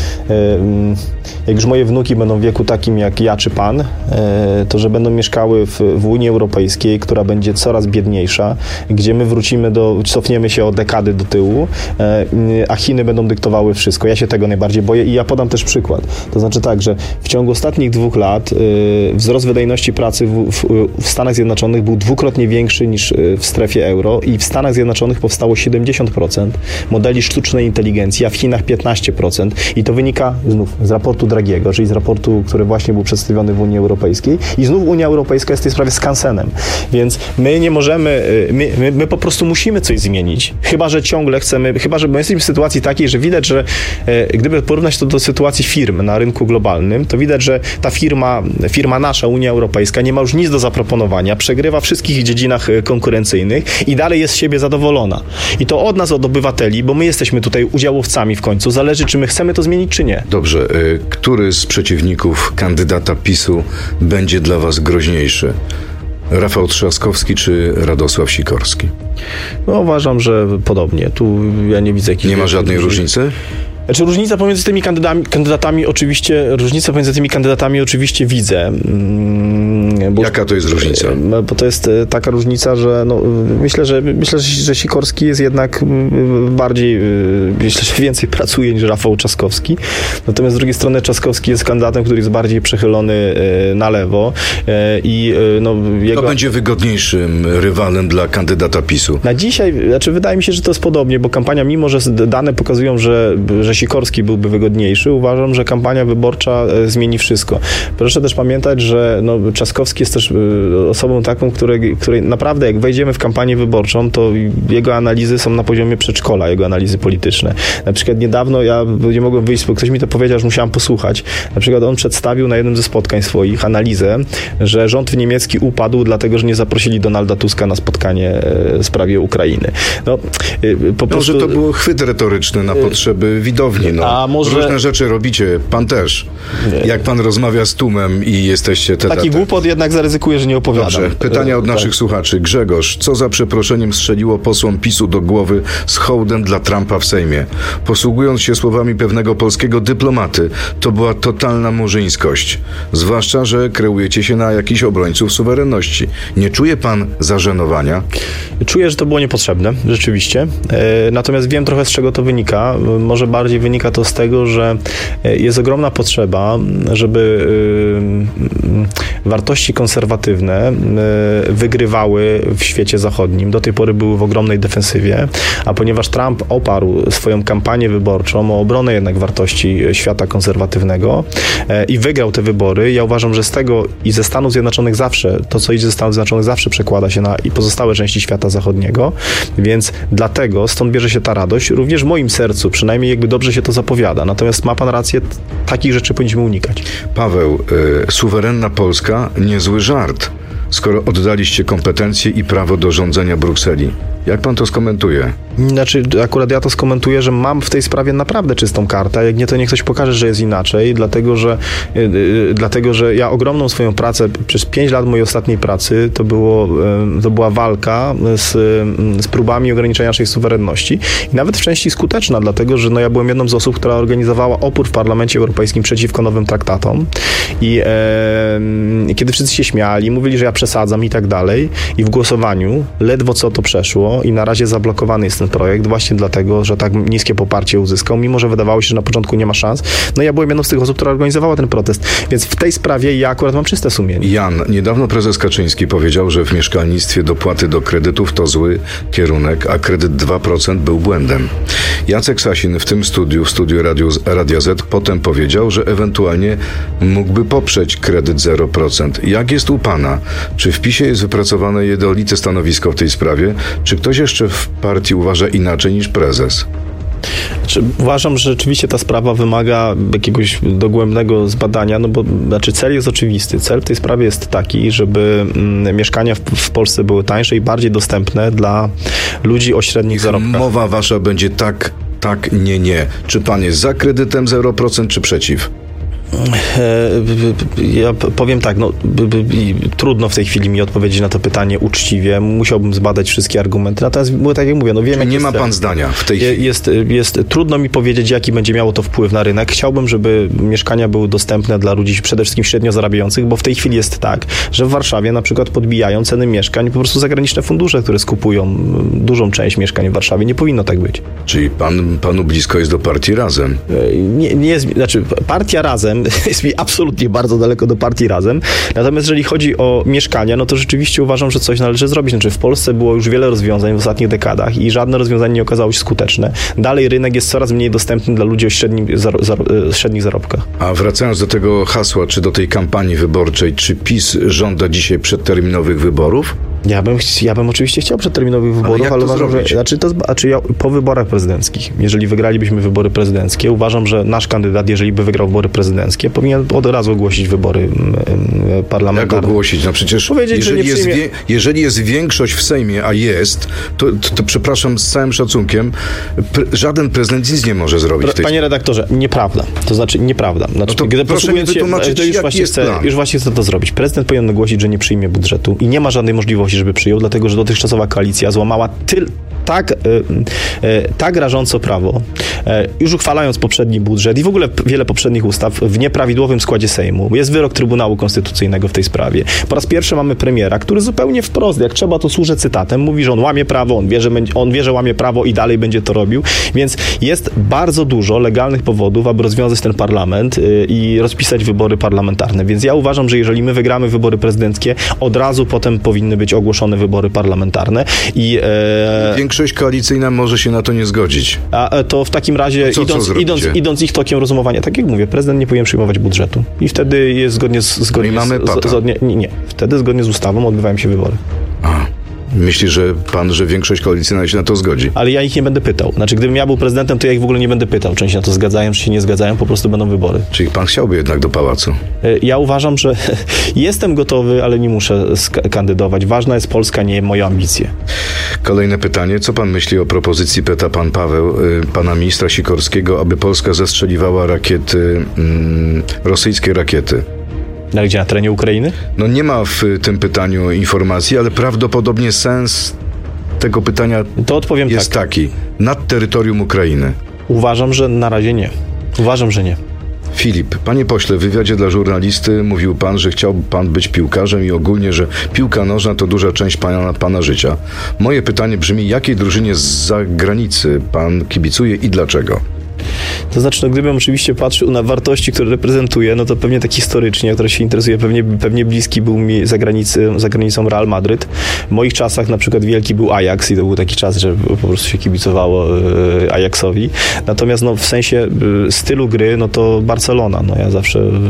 jak już moje wnuki będą w wieku takim jak ja czy pan, to że będą mieszkały w, w Unii Europejskiej, która będzie coraz biedniejsza, gdzie my wrócimy do, cofniemy się o dekady do tyłu, a Chiny będą dyktowały wszystko. Ja się tego najbardziej boję i ja podam też przykład. To znaczy tak, że w ciągu ostatnich dwóch lat yy, wzrost wydajności pracy w, w, w Stanach Zjednoczonych był dwukrotnie większy niż w strefie euro i w Stanach Zjednoczonych powstało siedemdziesiąt procent modeli sztucznej inteligencji, a w Chinach piętnaście procent. I to wynika znów z raportu Draghiego, czyli z raportu, który właśnie był przedstawiony w Unii Europejskiej. I znów Unia Europejska jest w tej sprawie skansenem. Więc my nie możemy, my, my, my po prostu musimy coś zmienić. Chyba że ciągle chcemy, chyba że my jesteśmy w sytuacji takiej, że widać, że e, gdyby porównać to do sytuacji firm na rynku globalnym, to widać, że ta firma, firma nasza, Unia Europejska, nie ma już nic do zaproponowania, przegrywa w wszystkich dziedzinach konkurencyjnych i dalej jest z siebie zadowolona. I to od nas, od obywateli, bo my jesteśmy tutaj udziałowcami w końcu, zależy, czy my chcemy to zmienić, czy nie. Dobrze. Który z przeciwników kandydata PiSu będzie dla was groźniejszy? Rafał Trzaskowski czy Radosław Sikorski? No uważam, że podobnie. Tu ja nie widzę jakiejś... Nie ma żadnej różnicy? Znaczy różnica pomiędzy tymi kandydatami, kandydatami oczywiście, różnica pomiędzy tymi kandydatami oczywiście widzę. Bo, Jaka to jest różnica? Bo to jest taka różnica, że no, myślę, że myślę, że Sikorski jest jednak bardziej, myślę, że więcej pracuje niż Rafał Trzaskowski. Natomiast z drugiej strony Trzaskowski jest kandydatem, który jest bardziej przechylony na lewo i no, jego... Kto będzie wygodniejszym rywalem dla kandydata PiSu? Na dzisiaj, znaczy wydaje mi się, że to jest podobnie, bo kampania, mimo że dane pokazują, że, że Sikorski byłby wygodniejszy, uważam, że kampania wyborcza zmieni wszystko. Proszę też pamiętać, że no, Trzaskowski jest też osobą taką, której, której naprawdę jak wejdziemy w kampanię wyborczą, to jego analizy są na poziomie przedszkola, jego analizy polityczne. Na przykład niedawno ja nie mogłem wyjść, bo ktoś mi to powiedział, że musiałem posłuchać. Na przykład on przedstawił na jednym ze spotkań swoich analizę, że rząd niemiecki upadł, dlatego że nie zaprosili Donalda Tuska na spotkanie w sprawie Ukrainy. No, po prostu... Może to było chwyt retoryczny na potrzeby widowni. No. A może... Różne rzeczy robicie, pan też. Nie. Jak pan rozmawia z tłumem i jesteście te Taki głupot jednak zaryzykuję, że nie opowiadam. Dobrze, pytania od naszych tak. słuchaczy. Grzegorz, co za przeproszeniem strzeliło posłom PiSu do głowy z hołdem dla Trumpa w Sejmie? Posługując się słowami pewnego polskiego dyplomaty, to była totalna murzyńskość. Zwłaszcza, że kreujecie się na jakichś obrońców suwerenności. Nie czuje pan zażenowania? Czuję, że to było niepotrzebne, rzeczywiście. E, natomiast wiem trochę, z czego to wynika. Może bardziej wynika to z tego, że jest ogromna potrzeba, żeby y, wartości konserwatywne y, wygrywały w świecie zachodnim. Do tej pory były w ogromnej defensywie, a ponieważ Trump oparł swoją kampanię wyborczą o obronę jednak wartości świata konserwatywnego y, i wygrał te wybory, ja uważam, że z tego i ze Stanów Zjednoczonych zawsze, to co idzie ze Stanów Zjednoczonych zawsze przekłada się na i pozostałe części świata zachodniego, więc dlatego stąd bierze się ta radość, również w moim sercu, przynajmniej jakby dobrze się to zapowiada. Natomiast ma pan rację, takich rzeczy powinniśmy unikać. Paweł, y, suwerenna Polska, niezły żart. skoro oddaliście kompetencje i prawo do rządzenia Brukseli? Jak pan to skomentuje? Znaczy, akurat ja to skomentuję, że mam w tej sprawie naprawdę czystą kartę. Jak nie, to niech ktoś pokaże, że jest inaczej, dlatego że, yy, dlatego, że ja ogromną swoją pracę, przez pięć lat mojej ostatniej pracy, to, było, yy, to była walka z, yy, z próbami ograniczenia naszej suwerenności i nawet w części skuteczna, dlatego, że no, ja byłem jedną z osób, która organizowała opór w Parlamencie Europejskim przeciwko nowym traktatom i yy, kiedy wszyscy się śmiali, mówili, że ja przesadzam i tak dalej i w głosowaniu ledwo co to przeszło i na razie zablokowany jest ten projekt właśnie dlatego, że tak niskie poparcie uzyskał, mimo że wydawało się, że na początku nie ma szans. No ja byłem jedną z tych osób, która organizowała ten protest, więc w tej sprawie ja akurat mam czyste sumienie. Jan, niedawno prezes Kaczyński powiedział, że w mieszkalnictwie dopłaty do kredytów to zły kierunek, a kredyt dwa procent był błędem. Jacek Sasin w tym studiu, w studiu Radio, Radia Z potem powiedział, że ewentualnie mógłby poprzeć kredyt zero procent. Jak jest u pana? Czy w PiSie jest wypracowane jednolite stanowisko w tej sprawie? Czy ktoś jeszcze w partii uważa inaczej niż prezes? Znaczy, uważam, że rzeczywiście ta sprawa wymaga jakiegoś dogłębnego zbadania, no bo znaczy cel jest oczywisty. Cel w tej sprawie jest taki, żeby mm, mieszkania w, w Polsce były tańsze i bardziej dostępne dla ludzi o średnich zarobkach. Mowa wasza będzie tak, tak, nie, nie. Czy pan jest za kredytem zero procent, czy przeciw? Ja powiem tak, no trudno w tej chwili mi odpowiedzieć na to pytanie uczciwie. Musiałbym zbadać wszystkie argumenty. Natomiast, tak jak mówię, no wiem, jak nie ma pan ten, zdania w tej chwili. Jest, jest trudno mi powiedzieć, jaki będzie miało to wpływ na rynek. Chciałbym, żeby mieszkania były dostępne dla ludzi przede wszystkim średnio zarabiających, bo w tej chwili jest tak, że w Warszawie na przykład podbijają ceny mieszkań po prostu zagraniczne fundusze, które skupują dużą część mieszkań w Warszawie. Nie powinno tak być. Czyli pan, panu blisko jest do partii Razem? Nie, nie jest, znaczy partia Razem jest mi absolutnie bardzo daleko do partii Razem. Natomiast jeżeli chodzi o mieszkania, no to rzeczywiście uważam, że coś należy zrobić. Znaczy w Polsce było już wiele rozwiązań w ostatnich dekadach i żadne rozwiązanie nie okazało się skuteczne. Dalej rynek jest coraz mniej dostępny dla ludzi o średnim, zar, zar, średnich zarobkach. A wracając do tego hasła, czy do tej kampanii wyborczej, czy PiS żąda dzisiaj przedterminowych wyborów? Ja bym, ja bym oczywiście chciał przedterminowych wyborów, ale, ale uważam, że znaczy to, znaczy ja, po wyborach prezydenckich, jeżeli wygralibyśmy wybory prezydenckie, uważam, że nasz kandydat, jeżeli by wygrał wybory prezydenckie, powinien od razu ogłosić wybory mm, parlamentarne. Jak ogłosić? No przecież jeżeli, jest przyjmie... wie, jeżeli jest większość w Sejmie, a jest, to, to, to przepraszam, z całym szacunkiem, pre, żaden prezydent nic nie może zrobić. W tej... Panie redaktorze, nieprawda. To znaczy nieprawda. Znaczy, no to gdy proszę mi wytłumaczyć, to już jaki właśnie jest chcę, plan. Już właśnie chcę to zrobić. Prezydent powinien ogłosić, że nie przyjmie budżetu i nie ma żadnej możliwości, żeby przyjął, dlatego że dotychczasowa koalicja złamała tyl, tak, y, y, tak rażąco prawo, y, już uchwalając poprzedni budżet i w ogóle wiele poprzednich ustaw w nieprawidłowym składzie Sejmu. Jest wyrok Trybunału Konstytucyjnego w tej sprawie. Po raz pierwszy mamy premiera, który zupełnie wprost, jak trzeba, to służę cytatem, mówi, że on łamie prawo, on wie, że, on wie, że łamie prawo i dalej będzie to robił. Więc jest bardzo dużo legalnych powodów, aby rozwiązać ten parlament y, i rozpisać wybory parlamentarne. Więc ja uważam, że jeżeli my wygramy wybory prezydenckie, od razu potem powinny być ogłoszone wybory parlamentarne. I e... większość koalicyjna może się na to nie zgodzić. A to w takim razie, co, idąc, co idąc, idąc ich tokiem rozumowania, tak jak mówię, prezydent nie powinien przyjmować budżetu. I wtedy jest zgodnie z... Zgodnie no i mamy z, z, z, nie, nie. Wtedy zgodnie z ustawą odbywają się wybory. A. Myśli, że pan, że większość koalicyjna się na to zgodzi? Ale ja ich nie będę pytał. Znaczy, gdybym ja był prezydentem, to ja ich w ogóle nie będę pytał, czy oni się na to zgadzają, czy się nie zgadzają, po prostu będą wybory. Czyli pan chciałby jednak do pałacu? Ja uważam, że jestem gotowy, ale nie muszę kandydować. Ważna jest Polska, nie moje ambicje. Kolejne pytanie. Co pan myśli o propozycji pyta pan Paweł, pana ministra Sikorskiego, aby Polska zestrzeliwała rakiety, mm, rosyjskie rakiety? Na gdzie? Na terenie Ukrainy? No nie ma w tym pytaniu informacji, ale prawdopodobnie sens tego pytania to odpowiem jest tak. taki. Nad terytorium Ukrainy. Uważam, że na razie nie. Uważam, że nie. Filip, panie pośle, w wywiadzie dla żurnalisty mówił pan, że chciał pan być piłkarzem i ogólnie, że piłka nożna to duża część pana, pana życia. Moje pytanie brzmi, jakiej drużynie z zagranicy pan kibicuje i dlaczego? To znaczy, no, gdybym oczywiście patrzył na wartości, które reprezentuję, no to pewnie tak historycznie, który się interesuje, pewnie, pewnie bliski był mi za, granicy, za granicą Real Madryt. W moich czasach na przykład wielki był Ajax i to był taki czas, że po prostu się kibicowało e, Ajaxowi. Natomiast no, w sensie e, stylu gry, no to Barcelona. No, ja zawsze e,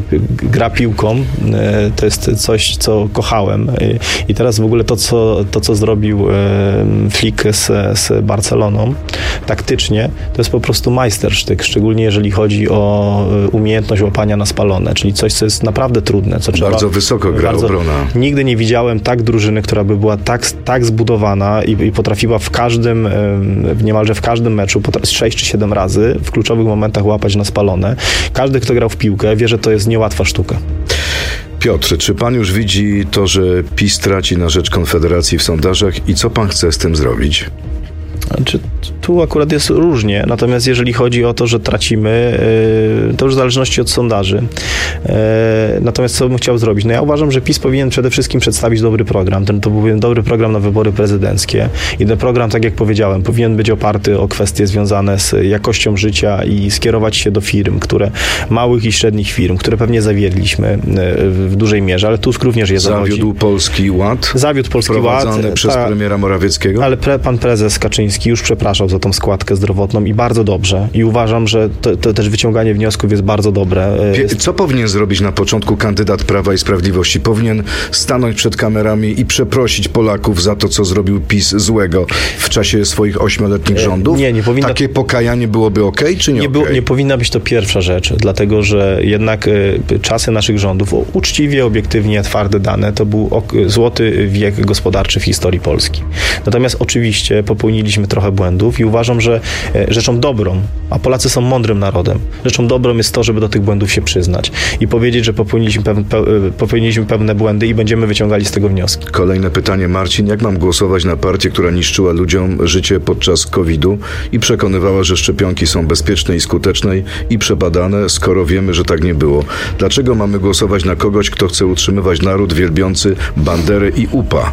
gra piłką, e, to jest coś, co kochałem. E, I teraz w ogóle to, co, to, co zrobił e, Flick z, z Barceloną taktycznie, to jest po prostu majstersztyk. nawyk, szczególnie jeżeli chodzi o umiejętność łapania na spalone, czyli coś, co jest naprawdę trudne. Co bardzo trzeba, wysoko gra bardzo, obrona. Nigdy nie widziałem tak drużyny, która by była tak, tak zbudowana i, i potrafiła w każdym, w niemalże w każdym meczu sześć czy siedem razy w kluczowych momentach łapać na spalone. Każdy, kto grał w piłkę, wie, że to jest niełatwa sztuka. Piotr, czy pan już widzi to, że PiS traci na rzecz Konfederacji w sondażach i co pan chce z tym zrobić? Znaczy, tu akurat jest różnie, natomiast jeżeli chodzi o to, że tracimy, to już w zależności od sondaży. Natomiast co bym chciał zrobić? No ja uważam, że PiS powinien przede wszystkim przedstawić dobry program. Ten to powinien dobry program na wybory prezydenckie i ten program, tak jak powiedziałem, powinien być oparty o kwestie związane z jakością życia i skierować się do firm, które, małych i średnich firm, które pewnie zawiedliśmy w dużej mierze, ale Tusk również je zawodzi. Zawiódł Polski Ład? Zawiódł Polski Ład. Wprowadzany przez ta, premiera Morawieckiego? Ale pre, pan prezes Kaczyński już przepraszał za tą składkę zdrowotną i bardzo dobrze. I uważam, że to, to też wyciąganie wniosków jest bardzo dobre. Co powinien zrobić na początku kandydat Prawa i Sprawiedliwości? Powinien stanąć przed kamerami i przeprosić Polaków za to, co zrobił PiS złego w czasie swoich ośmioletnich rządów? Nie, nie powinna... Takie pokajanie byłoby okej, okay, czy nie, nie, okej? Okay? Nie powinna być to pierwsza rzecz, dlatego, że jednak y, czasy naszych rządów, uczciwie, obiektywnie, twarde dane, to był ok, złoty wiek gospodarczy w historii Polski. Natomiast oczywiście popełniliśmy trochę błędów i uważam, że e, rzeczą dobrą, a Polacy są mądrym narodem, rzeczą dobrą jest to, żeby do tych błędów się przyznać i powiedzieć, że popełniliśmy, pew, pe, popełniliśmy pewne błędy i będziemy wyciągali z tego wnioski. Kolejne pytanie, Marcin. Jak mam głosować na partię, która niszczyła ludziom życie podczas kowidu i przekonywała, że szczepionki są bezpieczne i skuteczne i przebadane, skoro wiemy, że tak nie było? Dlaczego mamy głosować na kogoś, kto chce utrzymywać naród wielbiący Banderę i U P A?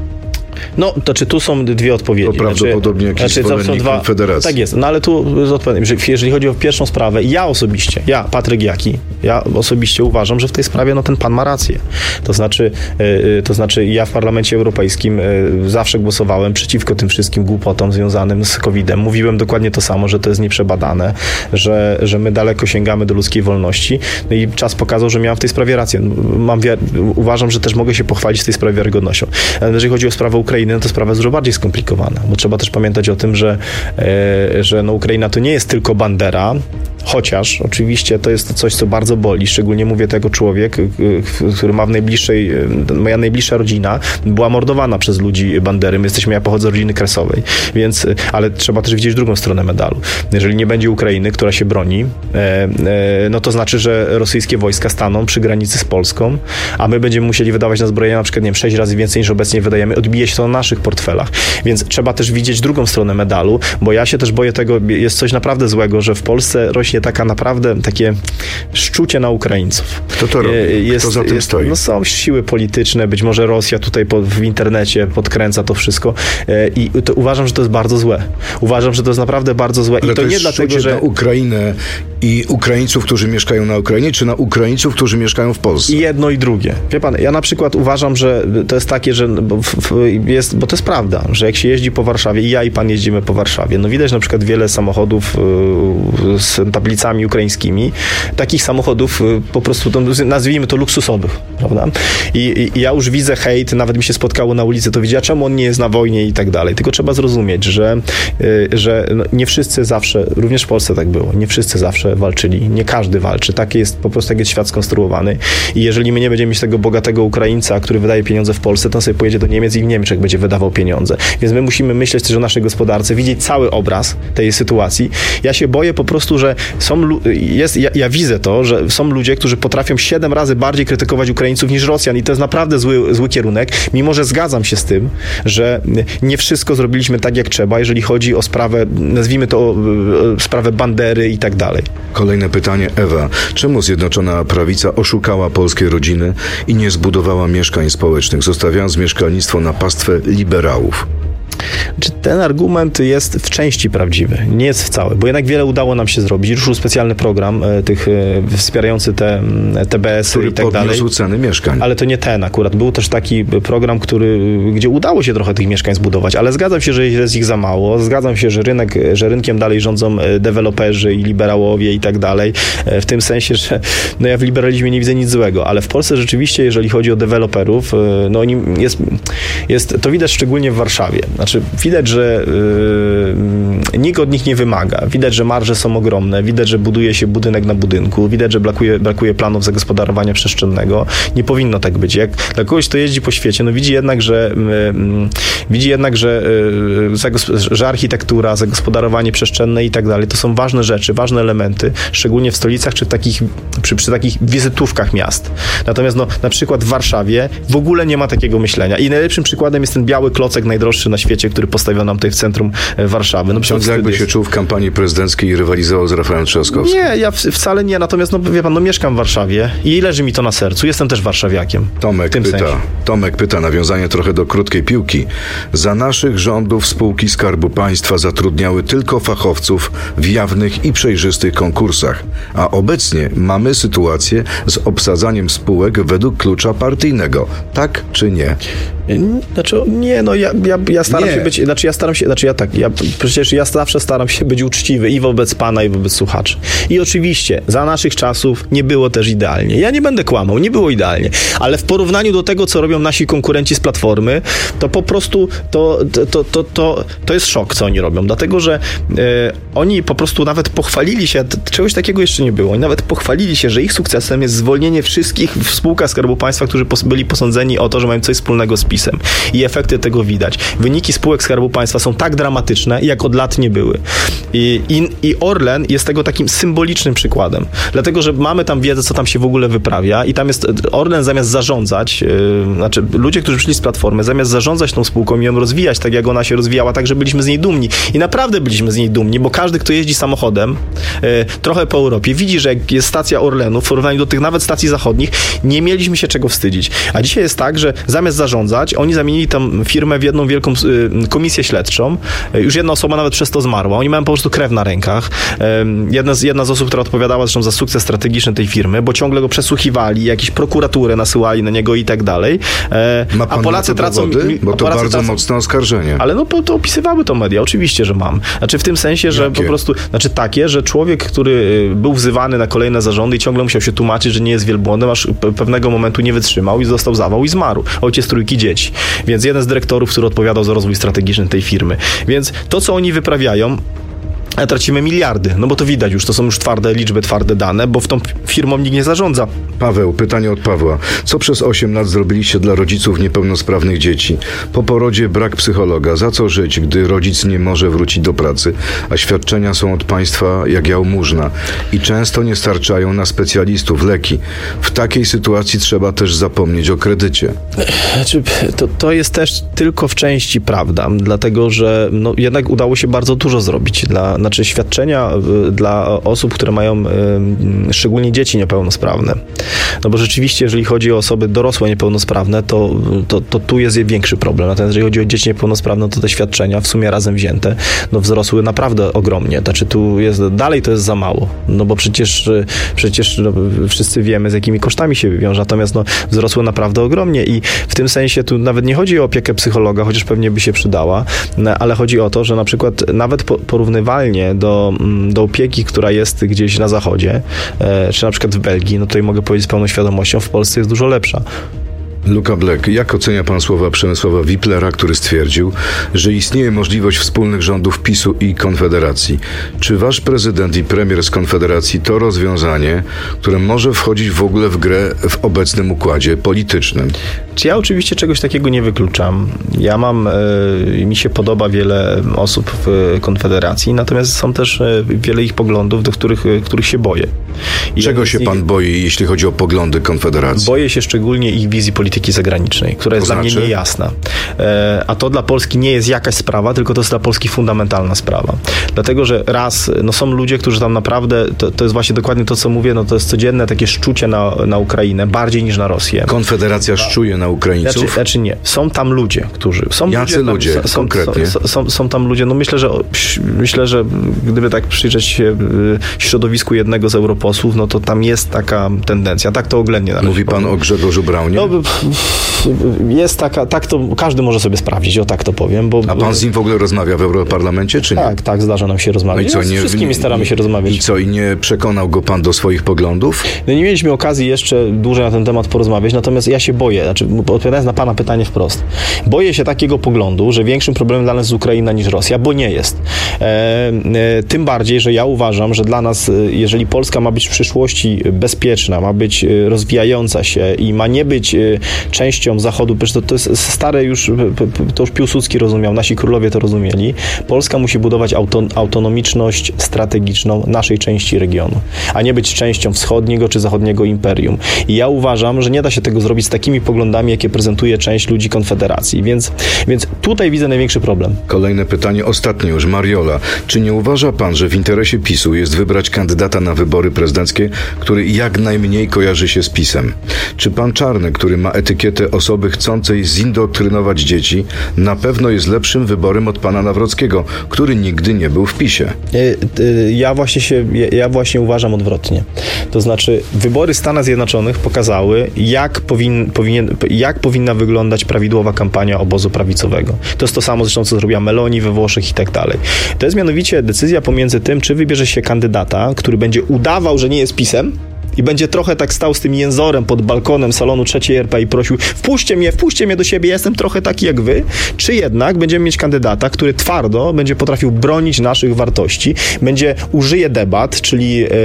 No, to czy tu są dwie odpowiedzi? To prawdopodobnie jakiś znaczy, zwolennik dwa, Konfederacji. Tak jest, no ale tu jest odpowiedź, że jeżeli chodzi o pierwszą sprawę, ja osobiście, ja, Patryk Jaki, ja osobiście uważam, że w tej sprawie no ten pan ma rację. To znaczy, yy, to znaczy ja w Parlamencie Europejskim yy, zawsze głosowałem przeciwko tym wszystkim głupotom związanym z kowidem. Mówiłem dokładnie to samo, że to jest nieprzebadane, że, że my daleko sięgamy do ludzkiej wolności. No i czas pokazał, że miałem w tej sprawie rację. Mam wiar- uważam, że też mogę się pochwalić w tej sprawie wiarygodnością. Ale jeżeli chodzi o sprawę Ukrainy, no to sprawa jest dużo bardziej skomplikowana, bo trzeba też pamiętać o tym, że, e, że no Ukraina to nie jest tylko Bandera, chociaż oczywiście to jest coś, co bardzo boli. Szczególnie mówię tego człowiek, który ma w najbliższej, moja najbliższa rodzina była mordowana przez ludzi Bandery. My jesteśmy, ja pochodzę z rodziny kresowej, więc, ale trzeba też widzieć drugą stronę medalu. Jeżeli nie będzie Ukrainy, która się broni, e, e, no to znaczy, że rosyjskie wojska staną przy granicy z Polską, a my będziemy musieli wydawać na zbrojenia na przykład, nie wiem, sześć razy więcej niż obecnie wydajemy. Odbije się to na naszych portfelach. Więc trzeba też widzieć drugą stronę medalu, bo ja się też boję tego, jest coś naprawdę złego, że w Polsce rośnie taka naprawdę takie szczucie na Ukraińców. Kto to robi? Jest, Kto za tym jest, stoi? No są siły polityczne, być może Rosja tutaj po, w internecie podkręca to wszystko i to uważam, że to jest bardzo złe. Uważam, że to jest naprawdę bardzo złe. Ale i to, to nie jest dlatego, że na Ukrainę i Ukraińców, którzy mieszkają na Ukrainie, czy na Ukraińców, którzy mieszkają w Polsce? I jedno i drugie. Wie pan, ja na przykład uważam, że to jest takie, że bo, w, jest, bo to jest prawda, że jak się jeździ po Warszawie, i ja i pan jeździmy po Warszawie, no widać na przykład wiele samochodów y, z tablicami ukraińskimi, takich samochodów y, po prostu, to, nazwijmy to luksusowych, prawda? I, I ja już widzę hejt, nawet mi się spotkało na ulicy, to widziałem, czemu on nie jest na wojnie i tak dalej. Tylko trzeba zrozumieć, że, y, że no, nie wszyscy zawsze, również w Polsce tak było, nie wszyscy zawsze walczyli, nie każdy walczy. Tak jest, po prostu tak jest świat skonstruowany. I jeżeli my nie będziemy mieć tego bogatego Ukraińca, który wydaje pieniądze w Polsce, to on sobie pojedzie do Niemiec i w Niemczech będzie wydawał pieniądze. Więc my musimy myśleć też o naszej gospodarce, widzieć cały obraz tej sytuacji. Ja się boję po prostu, że są, jest, ja, ja widzę to, że są ludzie, którzy potrafią siedem razy bardziej krytykować Ukraińców niż Rosjan i to jest naprawdę zły, zły kierunek, mimo że zgadzam się z tym, że nie wszystko zrobiliśmy tak, jak trzeba, jeżeli chodzi o sprawę, nazwijmy to o, o sprawę Bandery i tak dalej. Kolejne pytanie, Ewa. Czemu Zjednoczona Prawica oszukała polskie rodziny i nie zbudowała mieszkań społecznych, zostawiając mieszkalnictwo na pastwę liberałów? Ten argument jest w części prawdziwy, nie jest w całej, bo jednak wiele udało nam się zrobić. Ruszył specjalny program e, tych e, wspierający te T B S-y i tak dalej. Który ceny mieszkań. Ale to nie ten akurat. Był też taki program, który, gdzie udało się trochę tych mieszkań zbudować, ale zgadzam się, że jest ich za mało. Zgadzam się, że rynek, że rynkiem dalej rządzą deweloperzy i liberałowie i tak dalej. E, w tym sensie, że no ja w liberalizmie nie widzę nic złego, ale w Polsce rzeczywiście, jeżeli chodzi o deweloperów, e, no oni jest, jest, to widać szczególnie w Warszawie. Znaczy, widać, że yy, nikt od nich nie wymaga. Widać, że marże są ogromne. Widać, że buduje się budynek na budynku. Widać, że brakuje, brakuje planów zagospodarowania przestrzennego. Nie powinno tak być. Jak dla kogoś, kto jeździ po świecie, no widzi jednak, że yy, widzi jednak, że, yy, zagos- że architektura, zagospodarowanie przestrzenne i tak dalej, to są ważne rzeczy, ważne elementy, szczególnie w stolicach czy w takich, przy, przy takich wizytówkach miast. Natomiast no, na przykład w Warszawie w ogóle nie ma takiego myślenia. I najlepszym przykładem jest ten biały klocek najdroższy na świecie, który postawiono nam tutaj w centrum Warszawy. No, Ciągle jakby się czuł w kampanii prezydenckiej i rywalizował z Rafałem Trzaskowskim. Nie, ja w, wcale nie. Natomiast, no wie pan, no mieszkam w Warszawie i leży mi to na sercu. Jestem też warszawiakiem. Tomek pyta, sensie. Tomek pyta, nawiązanie trochę do krótkiej piłki. Za naszych rządów spółki Skarbu Państwa zatrudniały tylko fachowców w jawnych i przejrzystych konkursach, a obecnie mamy sytuację z obsadzaniem spółek według klucza partyjnego. Tak czy nie? Znaczy, nie, no ja, ja, ja staram nie. się być, znaczy ja staram się, znaczy ja tak, ja, przecież ja zawsze staram się być uczciwy i wobec pana, i wobec słuchaczy. I oczywiście, za naszych czasów nie było też idealnie. Ja nie będę kłamał, nie było idealnie, ale w porównaniu do tego, co robią nasi konkurenci z Platformy, to po prostu to, to, to, to, to, to jest szok, co oni robią, dlatego, że e, oni po prostu nawet pochwalili się, czegoś takiego jeszcze nie było, oni nawet pochwalili się, że ich sukcesem jest zwolnienie wszystkich w spółkach Skarbu Państwa, którzy pos- byli posądzeni o to, że mają coś wspólnego z PiS-em. I efekty tego widać. Wyniki spółek Skarbu Państwa są tak dramatyczne, jak od lat nie były. I, i, i Orlen jest tego takim symbolicznym przykładem. Dlatego, że mamy tam wiedzę, co tam się w ogóle wyprawia i tam jest Orlen zamiast zarządzać, yy, znaczy ludzie, którzy przyszli z Platformy, zamiast zarządzać tą spółką i ją rozwijać tak, jak ona się rozwijała, tak, że byliśmy z niej dumni. I naprawdę byliśmy z niej dumni, bo każdy, kto jeździ samochodem yy, trochę po Europie, widzi, że jak jest stacja Orlenu, w porównaniu do tych nawet stacji zachodnich, nie mieliśmy się czego wstydzić. A dzisiaj jest tak, że zamiast zarządzać, oni zamienili tam firmę w jedną wielką y, komisję śledczą. Y, już jedna osoba nawet przez to zmarła. Oni mają po prostu krew na rękach. Y, jedna, z, jedna z osób, która odpowiadała zresztą za sukces strategiczny tej firmy, bo ciągle go przesłuchiwali, jakieś prokuratury nasyłali na niego i tak dalej. Y, Ma pan a Polacy na to tracą... dowody? Bo to bardzo tracą, mocne oskarżenie. Ale no to opisywały to media. Oczywiście, że mam. Znaczy w tym sensie, że Jakie? po prostu... Znaczy takie, że człowiek, który był wzywany na kolejne zarządy i ciągle musiał się tłumaczyć, że nie jest wielbłądem, aż pewnego momentu nie wytrzymał i został zawał i zmarł. Ojciec trójki dzieci. Więc jeden z dyrektorów, który odpowiadał za rozwój strategiczny tej firmy. Więc to, co oni wyprawiają, tracimy miliardy, no bo to widać już, to są już twarde liczby, twarde dane, bo w tą firmą nikt nie zarządza. Paweł, pytanie od Pawła. Co przez osiem lat zrobiliście dla rodziców niepełnosprawnych dzieci? Po porodzie brak psychologa. Za co żyć, gdy rodzic nie może wrócić do pracy, a świadczenia są od państwa jak jałmużna i często nie starczają na specjalistów, leki. W takiej sytuacji trzeba też zapomnieć o kredycie. Znaczy, to, to jest też tylko w części prawda, dlatego, że no, jednak udało się bardzo dużo zrobić dla Znaczy świadczenia dla osób, które mają y, szczególnie dzieci niepełnosprawne. No bo rzeczywiście, jeżeli chodzi o osoby dorosłe niepełnosprawne, to, to, to tu jest większy problem. Natomiast jeżeli chodzi o dzieci niepełnosprawne, to te świadczenia w sumie razem wzięte no wzrosły naprawdę ogromnie. Znaczy tu jest, dalej to jest za mało. No bo przecież, przecież no, wszyscy wiemy, z jakimi kosztami się wiąże. Natomiast no, wzrosły naprawdę ogromnie i w tym sensie tu nawet nie chodzi o opiekę psychologa, chociaż pewnie by się przydała, no, ale chodzi o to, że na przykład nawet porównywalnie Do, do opieki, która jest gdzieś na zachodzie, e, czy na przykład w Belgii, no tutaj mogę powiedzieć z pełną świadomością, w Polsce jest dużo lepsza. Luka Black, jak ocenia pan słowa Przemysława Wiplera, który stwierdził, że istnieje możliwość wspólnych rządów PiSu i Konfederacji? Czy wasz prezydent i premier z Konfederacji to rozwiązanie, które może wchodzić w ogóle w grę w obecnym układzie politycznym? Czy ja oczywiście czegoś takiego nie wykluczam. Ja mam, y, mi się podoba wiele osób w Konfederacji, natomiast są też y, wiele ich poglądów, do których, y, których się boję. I Czego się pan boi, jeśli chodzi o poglądy Konfederacji? Boję się szczególnie ich wizji polityki zagranicznej, która jest to dla znaczy? mnie niejasna. E, a to dla Polski nie jest jakaś sprawa, tylko to jest dla Polski fundamentalna sprawa. Dlatego, że raz, no są ludzie, którzy tam naprawdę, to, to jest właśnie dokładnie to, co mówię, no to jest codzienne takie szczucie na, na Ukrainę, bardziej niż na Rosję. Konfederacja szczuje na Ukraińców? Znaczy, znaczy nie. Są tam ludzie, którzy... Są Jacy ludzie, ludzie tam, są, konkretnie? Są, są, są tam ludzie, no myślę, że myślę, że gdyby tak przyjrzeć się środowisku jednego z europosłów, no to tam jest taka tendencja. Tak to oględnie należy Mówi pan powiedzieć. o Grzegorzu Braunie? No, jest taka, tak to każdy może sobie sprawdzić, o tak to powiem. Bo, A pan z nim w ogóle rozmawia w Europarlamencie, czy nie? Tak, tak, zdarza nam się rozmawiać. No i co, z nie, wszystkimi staramy się rozmawiać. I co, i nie przekonał go pan do swoich poglądów? No nie mieliśmy okazji jeszcze dłużej na ten temat porozmawiać, natomiast ja się boję, znaczy odpowiadając na pana pytanie wprost, boję się takiego poglądu, że większym problemem dla nas jest Ukraina niż Rosja, bo nie jest. E, e, tym bardziej, że ja uważam, że dla nas, jeżeli Polska ma być w przyszłości bezpieczna, ma być rozwijająca się i ma nie być częścią Zachodu, to, to jest stare już, to już Piłsudski rozumiał, nasi królowie to rozumieli, Polska musi budować auto, autonomiczność strategiczną naszej części regionu, a nie być częścią wschodniego czy zachodniego imperium. I ja uważam, że nie da się tego zrobić z takimi poglądami, jakie prezentuje część ludzi Konfederacji, więc, więc tutaj widzę największy problem. Kolejne pytanie, ostatnie już. Mariola, czy nie uważa pan, że w interesie PiSu jest wybrać kandydata na wybory prezydenckie, który jak najmniej kojarzy się z PiSem? Czy pan Czarnek, który ma etykietę osoby chcącej zindoktrynować dzieci, na pewno jest lepszym wyborem od pana Nawrockiego, który nigdy nie był w PiSie? Ja właśnie się, ja właśnie uważam odwrotnie. To znaczy, wybory Stanów Zjednoczonych pokazały, jak, powin, powinien, jak powinna wyglądać prawidłowa kampania obozu prawicowego. To jest to samo zresztą, co zrobiła Meloni we Włoszech i tak dalej. To jest mianowicie decyzja pomiędzy tym, czy wybierze się kandydata, który będzie udawał, że nie jest PiSem, i będzie trochę tak stał z tym jęzorem pod balkonem salonu trzeciej R P i prosił, wpuśćcie mnie, wpuśćcie mnie do siebie, ja jestem trochę taki jak wy, czy jednak będziemy mieć kandydata, który twardo będzie potrafił bronić naszych wartości, będzie użyje debat, czyli yy,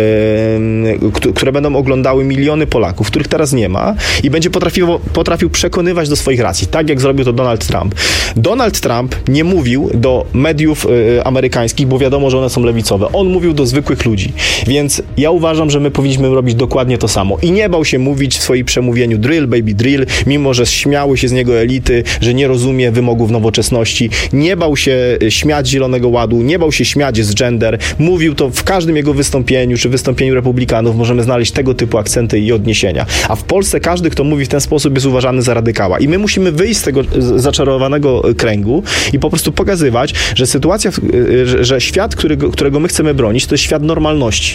które będą oglądały miliony Polaków, których teraz nie ma, i będzie potrafił, potrafił przekonywać do swoich racji, tak jak zrobił to Donald Trump. Donald Trump nie mówił do mediów yy, amerykańskich, bo wiadomo, że one są lewicowe. On mówił do zwykłych ludzi. Więc ja uważam, że my powinniśmy robić dokładnie to samo. I nie bał się mówić w swoim przemówieniu drill, baby drill, mimo że śmiały się z niego elity, że nie rozumie wymogów nowoczesności. Nie bał się śmiać z Zielonego Ładu, nie bał się śmiać z gender. Mówił to w każdym jego wystąpieniu, czy wystąpieniu republikanów. Możemy znaleźć tego typu akcenty i odniesienia. A w Polsce każdy, kto mówi w ten sposób, jest uważany za radykała. I my musimy wyjść z tego zaczarowanego kręgu i po prostu pokazywać, że sytuacja, że, że świat, którego, którego my chcemy bronić, to jest świat normalności.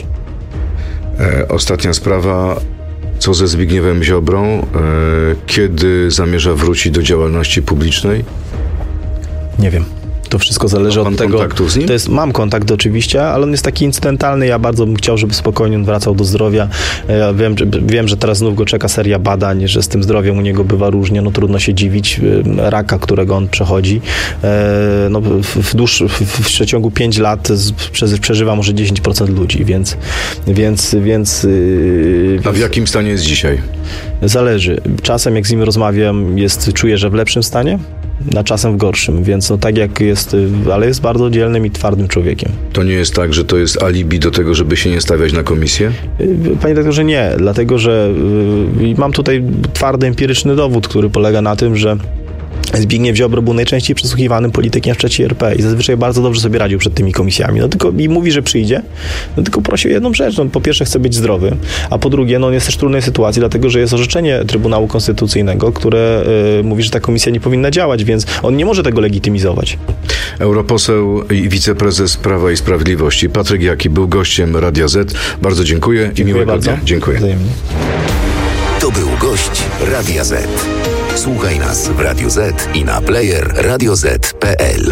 E, ostatnia sprawa. Co ze Zbigniewem Ziobrą? E, kiedy zamierza wrócić do działalności publicznej? Nie wiem. To wszystko zależy od tego. Kontaktu z nim? To jest, mam kontakt oczywiście, ale on jest taki incydentalny. Ja bardzo bym chciał, żeby spokojnie on wracał do zdrowia. Ja wiem, że, wiem, że teraz znów go czeka seria badań, że z tym zdrowiem u niego bywa różnie. No trudno się dziwić. Raka, którego on przechodzi. No, w, w, dłuż, w, w przeciągu pięć lat przeżywa może dziesięć procent ludzi, więc... więc, więc A w jakim stanie jest dzisiaj? Zależy. Czasem jak z nim rozmawiam, jest, czuję, że w lepszym stanie, a czasem w gorszym, więc no tak jak jest, ale jest bardzo dzielnym i twardym człowiekiem. To nie jest tak, że to jest alibi do tego, żeby się nie stawiać na komisję? Panie doktorze, nie, dlatego, że yy, mam tutaj twardy, empiryczny dowód, który polega na tym, że Zbigniew Ziobro był najczęściej przesłuchiwanym politykiem w trzeciej R P i zazwyczaj bardzo dobrze sobie radził przed tymi komisjami. No tylko i mówi, że przyjdzie, no tylko prosi o jedną rzecz. No, po pierwsze chce być zdrowy, a po drugie, no on jest też w trudnej sytuacji, dlatego że jest orzeczenie Trybunału Konstytucyjnego, które y, mówi, że ta komisja nie powinna działać, więc on nie może tego legitymizować. Europoseł i wiceprezes Prawa i Sprawiedliwości Patryk Jaki był gościem Radia Z. Bardzo dziękuję, dziękuję i miłego bardzo. dnia. Dziękuję. Wzajemnie. To był gość Radia Z. Słuchaj nas w Radio Z i na player radio zet kropka pe el.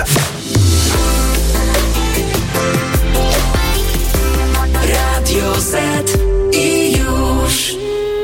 Radio Z i już.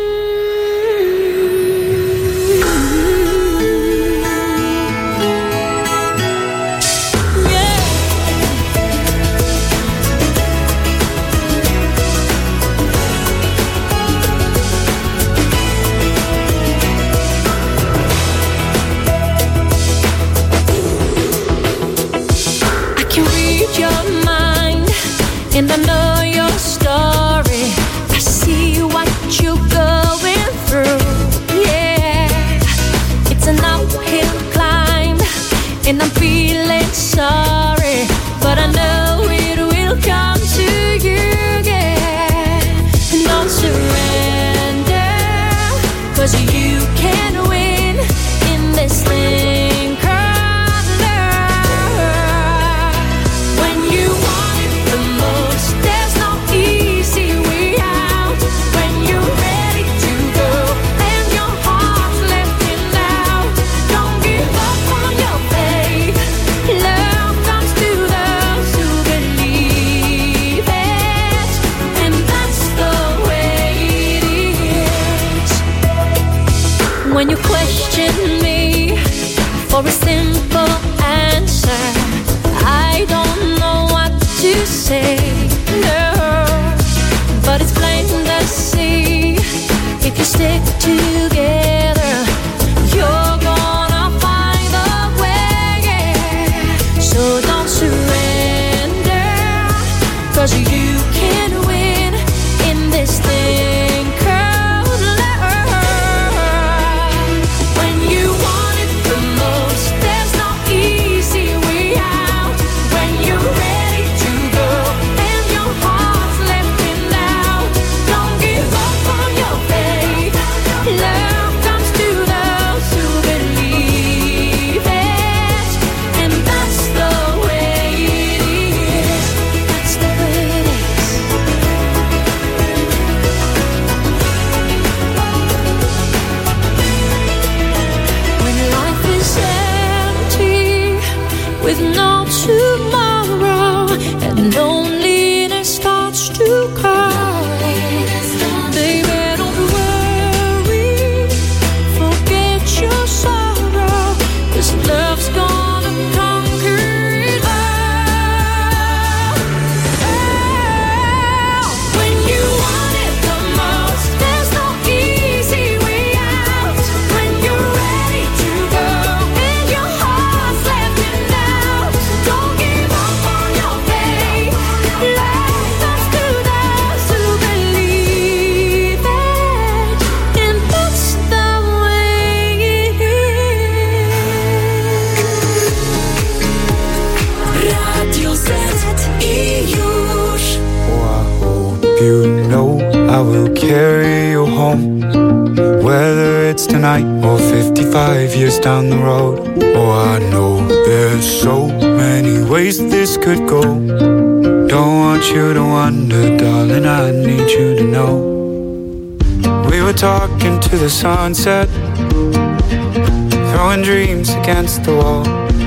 And I know your story. I see what you're going through. Yeah, it's an uphill climb, and I'm feeling sorry, but I know it will come to you. Yeah, and don't surrender, 'cause you can win in this thing. Now for a simple answer. I don't know what to say, no, but it's plain to see. If you stick together, you're gonna find a way. So don't surrender, 'cause you can win in this thing called love. When you want it the most, there's no easy way out. When you're ready to go and your heart's left in doubt, don't give up on your faith. Love comes to those who believe it, and that's the way it is. That's the way it is. When life is empty with no tomorrow and loneliness starts to call, baby, don't worry, forget your sorrow, 'cause love's gonna conquer it all. When you want it the most, there's no easy way out. When you're ready to go and your heart's left in doubt, don't give up on your faith. Love comes to those who believe it, and that's the way it is. Radio Z i już. You know I will carry you home, whether it's tonight or fifty-five years down the road. Oh, I know there's so many ways this could go. Don't want you to wonder, darling, I need you to know. We were talking to the sunset, throwing dreams against the wall.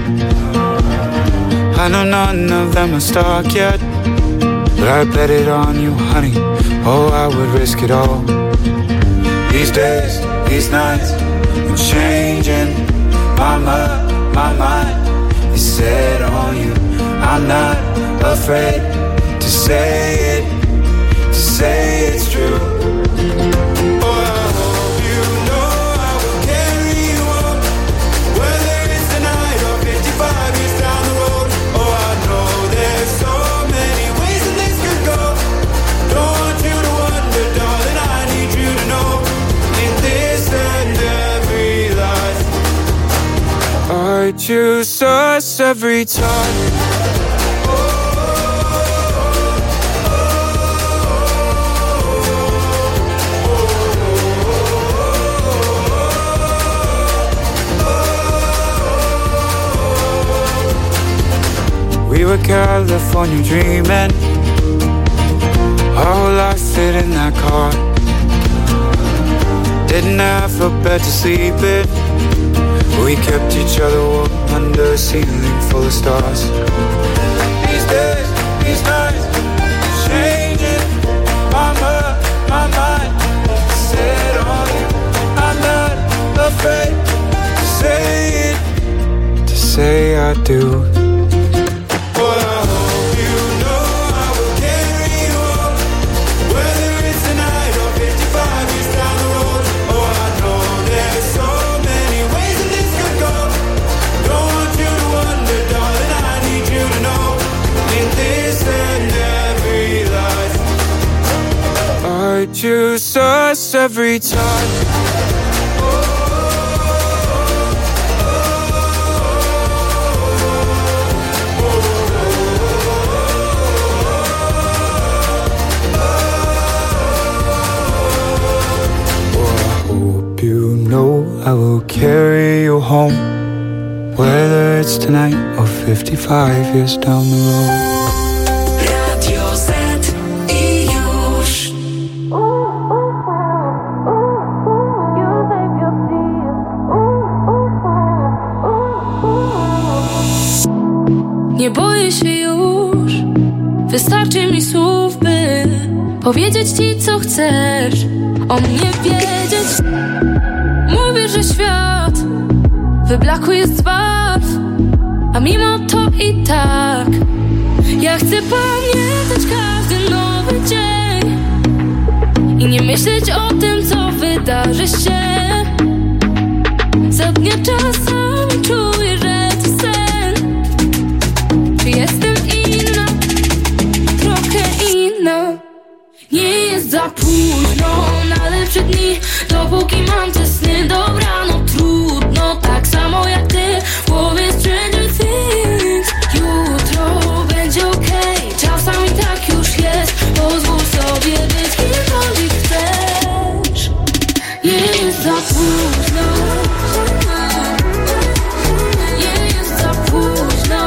I know none of them are stuck yet, but I bet it on you, honey. Oh, I would risk it all. These days, these nights, I'm changing my mind, my mind is set on you. I'm not afraid to say it, to say it's true. Oh, I hope you know I will carry you on, whether it's tonight or fifty-five years down the road. Oh, I know there's so many ways that this could go. Don't want you to wonder, darling, I need you to know. In this and every life, I choose us every time. We were California dreaming, our whole life fit in that car. Didn't have a bed to sleep in, we kept each other warm under a ceiling full of stars. These days, these nights, changing my mind, my mind set on you. I'm not afraid to say it, to say I do. I choose us every time. I will carry you home, whether it's tonight or fifty-five years down the road. Radio Z i już. Nie boję się już, wystarczy mi słów, by powiedzieć ci, co chcesz o mnie wiedzieć. Mówię, że świat wyblakły jest barw, a mimo to i tak ja chcę pamiętać każdy nowy dzień i nie myśleć o tym, co wydarzy się. Za dnia czasami czuję, że to sen. Czy jestem inna? Trochę inna. Nie jest za późno na lepsze dni, dopóki mam te sny. Dobra, no trudno, tak samo jak ty. W głowie stranger things. Jutro będzie okej, okay. Czasami tak już jest. Pozwól sobie być kimkolwiek chcesz. Nie jest za późno. Nie jest za późno.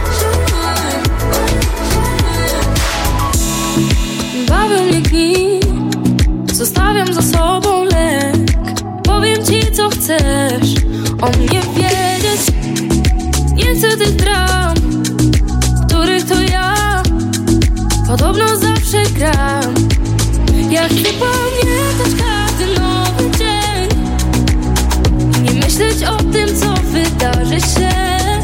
Bawią mnie dni, zostawiam za sobą lek. Powiem ci, co chcesz o mnie wiedzieć. Nie chcę tych dram, których to ja podobno zawsze gram. Ja chcę pamiętać każdy nowy dzień i nie myśleć o tym, co wydarzy się.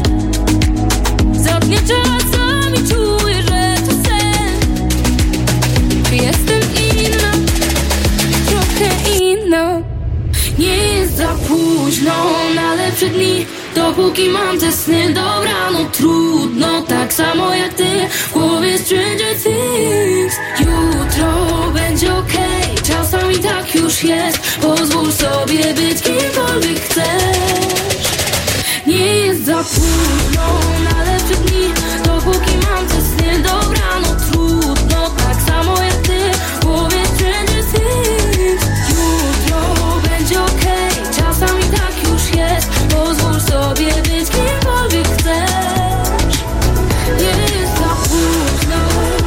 Za dnia czasami czuję, że to sen. Czy jestem inna? Trochę inna. Nie jest za późno na lepsze dni, dopóki mam te sny. Dobra, no trudno, tak samo jak ty. W głowie stranger things. Jutro będzie okej, okay. Czasami tak już jest. Pozwól sobie być kimkolwiek chcesz. Nie jest za późno na lepsze dni, dopóki mam te sny. Dobra, no trudno, tak samo jak ty. W głowie stranger things. Jutro będzie okej, okay. Czasami tak już jest. Pozwól sobie być kimkolwiek chcesz. Nie jest za późno.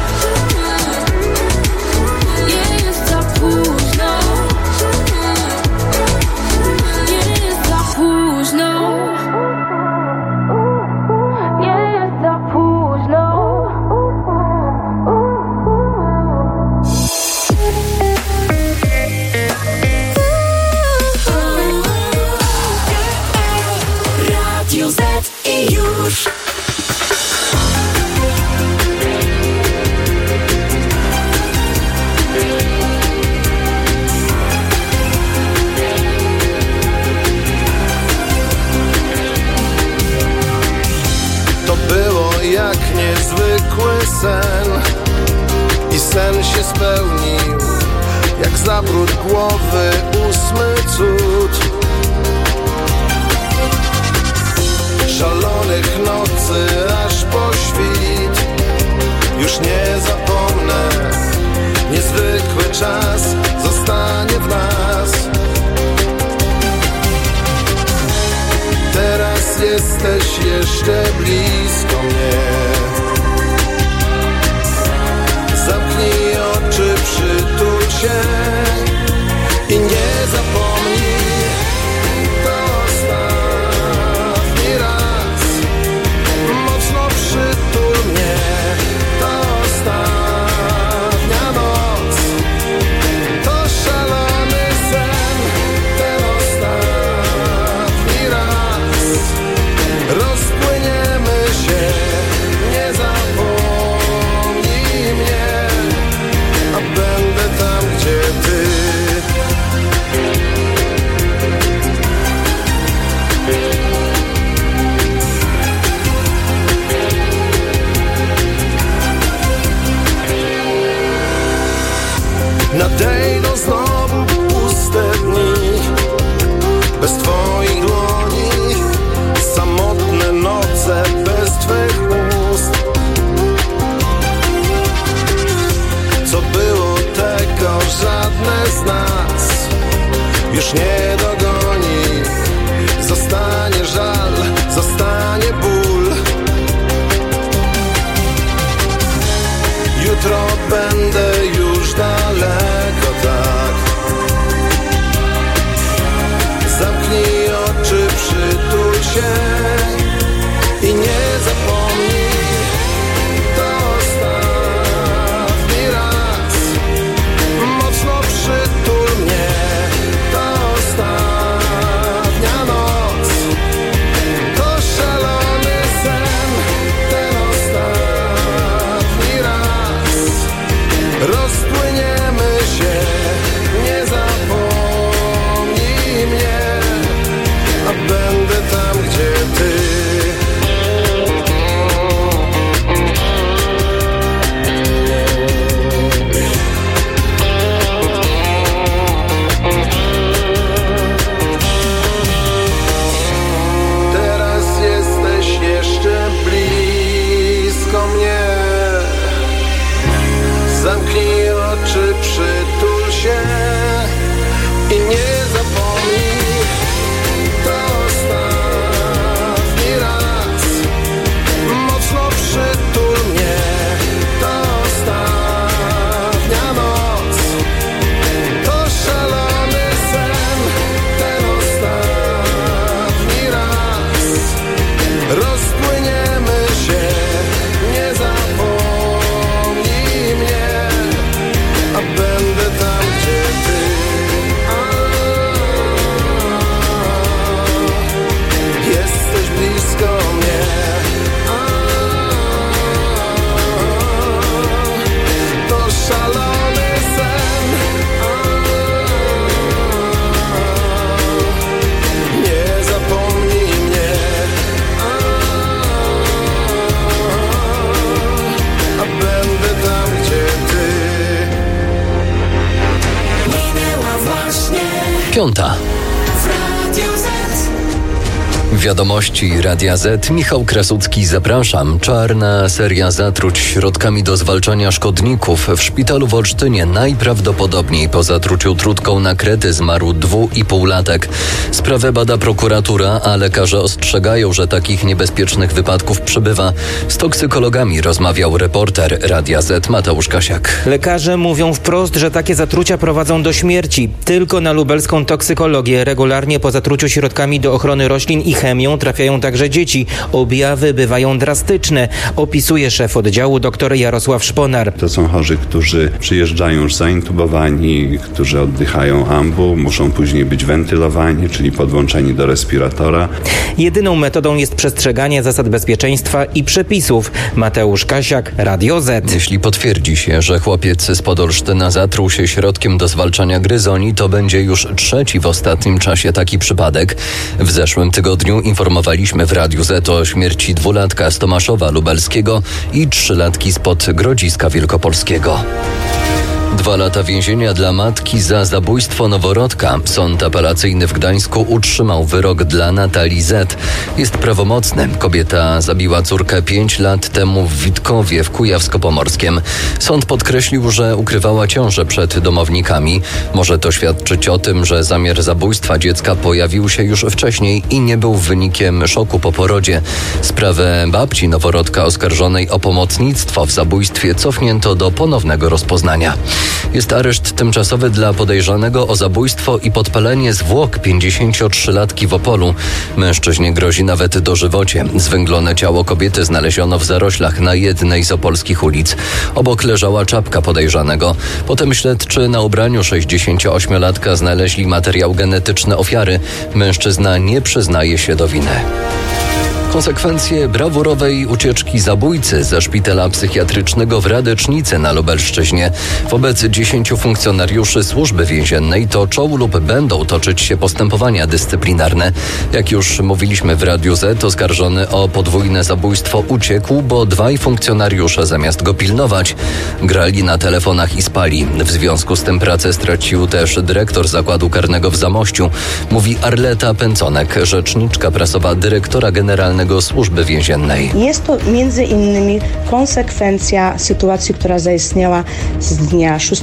Nie jest za późno. Nie jest za późno. Nie jest za późno. Radio Z i już. To było jak niezwykły sen i sen się spełnił, jak zawrót głowy, ósmy cud. Szalonych nocy aż po świt, już nie zapomnę. Niezwykły czas zostanie w nas. Teraz jesteś jeszcze blisko mnie. Zamknij oczy, przytul się i nie zapomnij. To ostatni raz. Mocno przytul mnie. To ostatnia noc. To szalony sen. Ten ostatni raz. Rozpłyniemy się. Nie zapomnij mnie. A będę tam, gdzie ty. Nadejdą znowu puste dni, bez twoich dłoni, samotne noce bez twych ust. Co było tego, żadne z nas już nie dogoni. Zostanie żal, zostanie ból. Jutro będę już daleko, tak. Zamknij oczy, przytul się i nie zapomnij. To ostatni raz. Mocno przytul mnie. To ostatnia noc. piąta. Wiadomości Radia Z. Michał Krasucki, zapraszam. Czarna seria zatruć środkami do zwalczania szkodników. W szpitalu w Olsztynie najprawdopodobniej po zatruciu trutką na krety zmarł dwuipółlatek. Sprawę bada prokuratura, a lekarze ostrzegają, że takich niebezpiecznych wypadków przybywa. Z toksykologami rozmawiał reporter Radia Z Mateusz Kasiak. Lekarze mówią wprost, że takie zatrucia prowadzą do śmierci. Tylko na lubelską toksykologię regularnie po zatruciu środkami do ochrony roślin i chemią trafiają także dzieci. Objawy bywają drastyczne, opisuje szef oddziału dr Jarosław Szponar. To są chorzy, którzy przyjeżdżają już zaintubowani, którzy oddychają ambu, muszą później być wentylowani, czyli podłączeni do respiratora. Jedyną metodą jest przestrzeganie zasad bezpieczeństwa i przepisów. Mateusz Kasiak, Radio Z. Jeśli potwierdzi się, że chłopiec z Olsztyna zatruł się środkiem do zwalczania gryzoni, to będzie już trzeci w ostatnim czasie taki przypadek. W zeszłym tygodniu informowaliśmy w Radiu Z o śmierci dwulatka z Tomaszowa Lubelskiego i trzylatki spod Grodziska Wielkopolskiego. Dwa lata więzienia dla matki za zabójstwo noworodka. Sąd apelacyjny w Gdańsku utrzymał wyrok dla Natalii Z. Jest prawomocny. Kobieta zabiła córkę pięć lat temu w Witkowie w Kujawsko-Pomorskiem. Sąd podkreślił, że ukrywała ciążę przed domownikami. Może to świadczyć o tym, że zamiar zabójstwa dziecka pojawił się już wcześniej i nie był wynikiem szoku po porodzie. Sprawę babci noworodka oskarżonej o pomocnictwo w zabójstwie cofnięto do ponownego rozpoznania. Jest areszt tymczasowy dla podejrzanego o zabójstwo i podpalenie zwłok pięćdziesięciotrzylatki w Opolu. Mężczyźnie grozi nawet dożywocie. Zwęglone ciało kobiety znaleziono w zaroślach na jednej z opolskich ulic. Obok leżała czapka podejrzanego. Potem śledczy na ubraniu sześćdziesięcioośmiolatka znaleźli materiał genetyczny ofiary. Mężczyzna nie przyznaje się do winy. Konsekwencje brawurowej ucieczki zabójcy ze szpitala psychiatrycznego w Radecznicy na Lubelszczyźnie. Wobec dziesięciu funkcjonariuszy służby więziennej toczą lub będą toczyć się postępowania dyscyplinarne. Jak już mówiliśmy w Radiu Z, oskarżony o podwójne zabójstwo uciekł, bo dwaj funkcjonariusze zamiast go pilnować, grali na telefonach i spali. W związku z tym pracę stracił też dyrektor zakładu karnego w Zamościu. Mówi Arleta Pęconek, rzeczniczka prasowa dyrektora generalnego Służby Więziennej. Jest to między innymi konsekwencja sytuacji, która zaistniała z dnia szóstego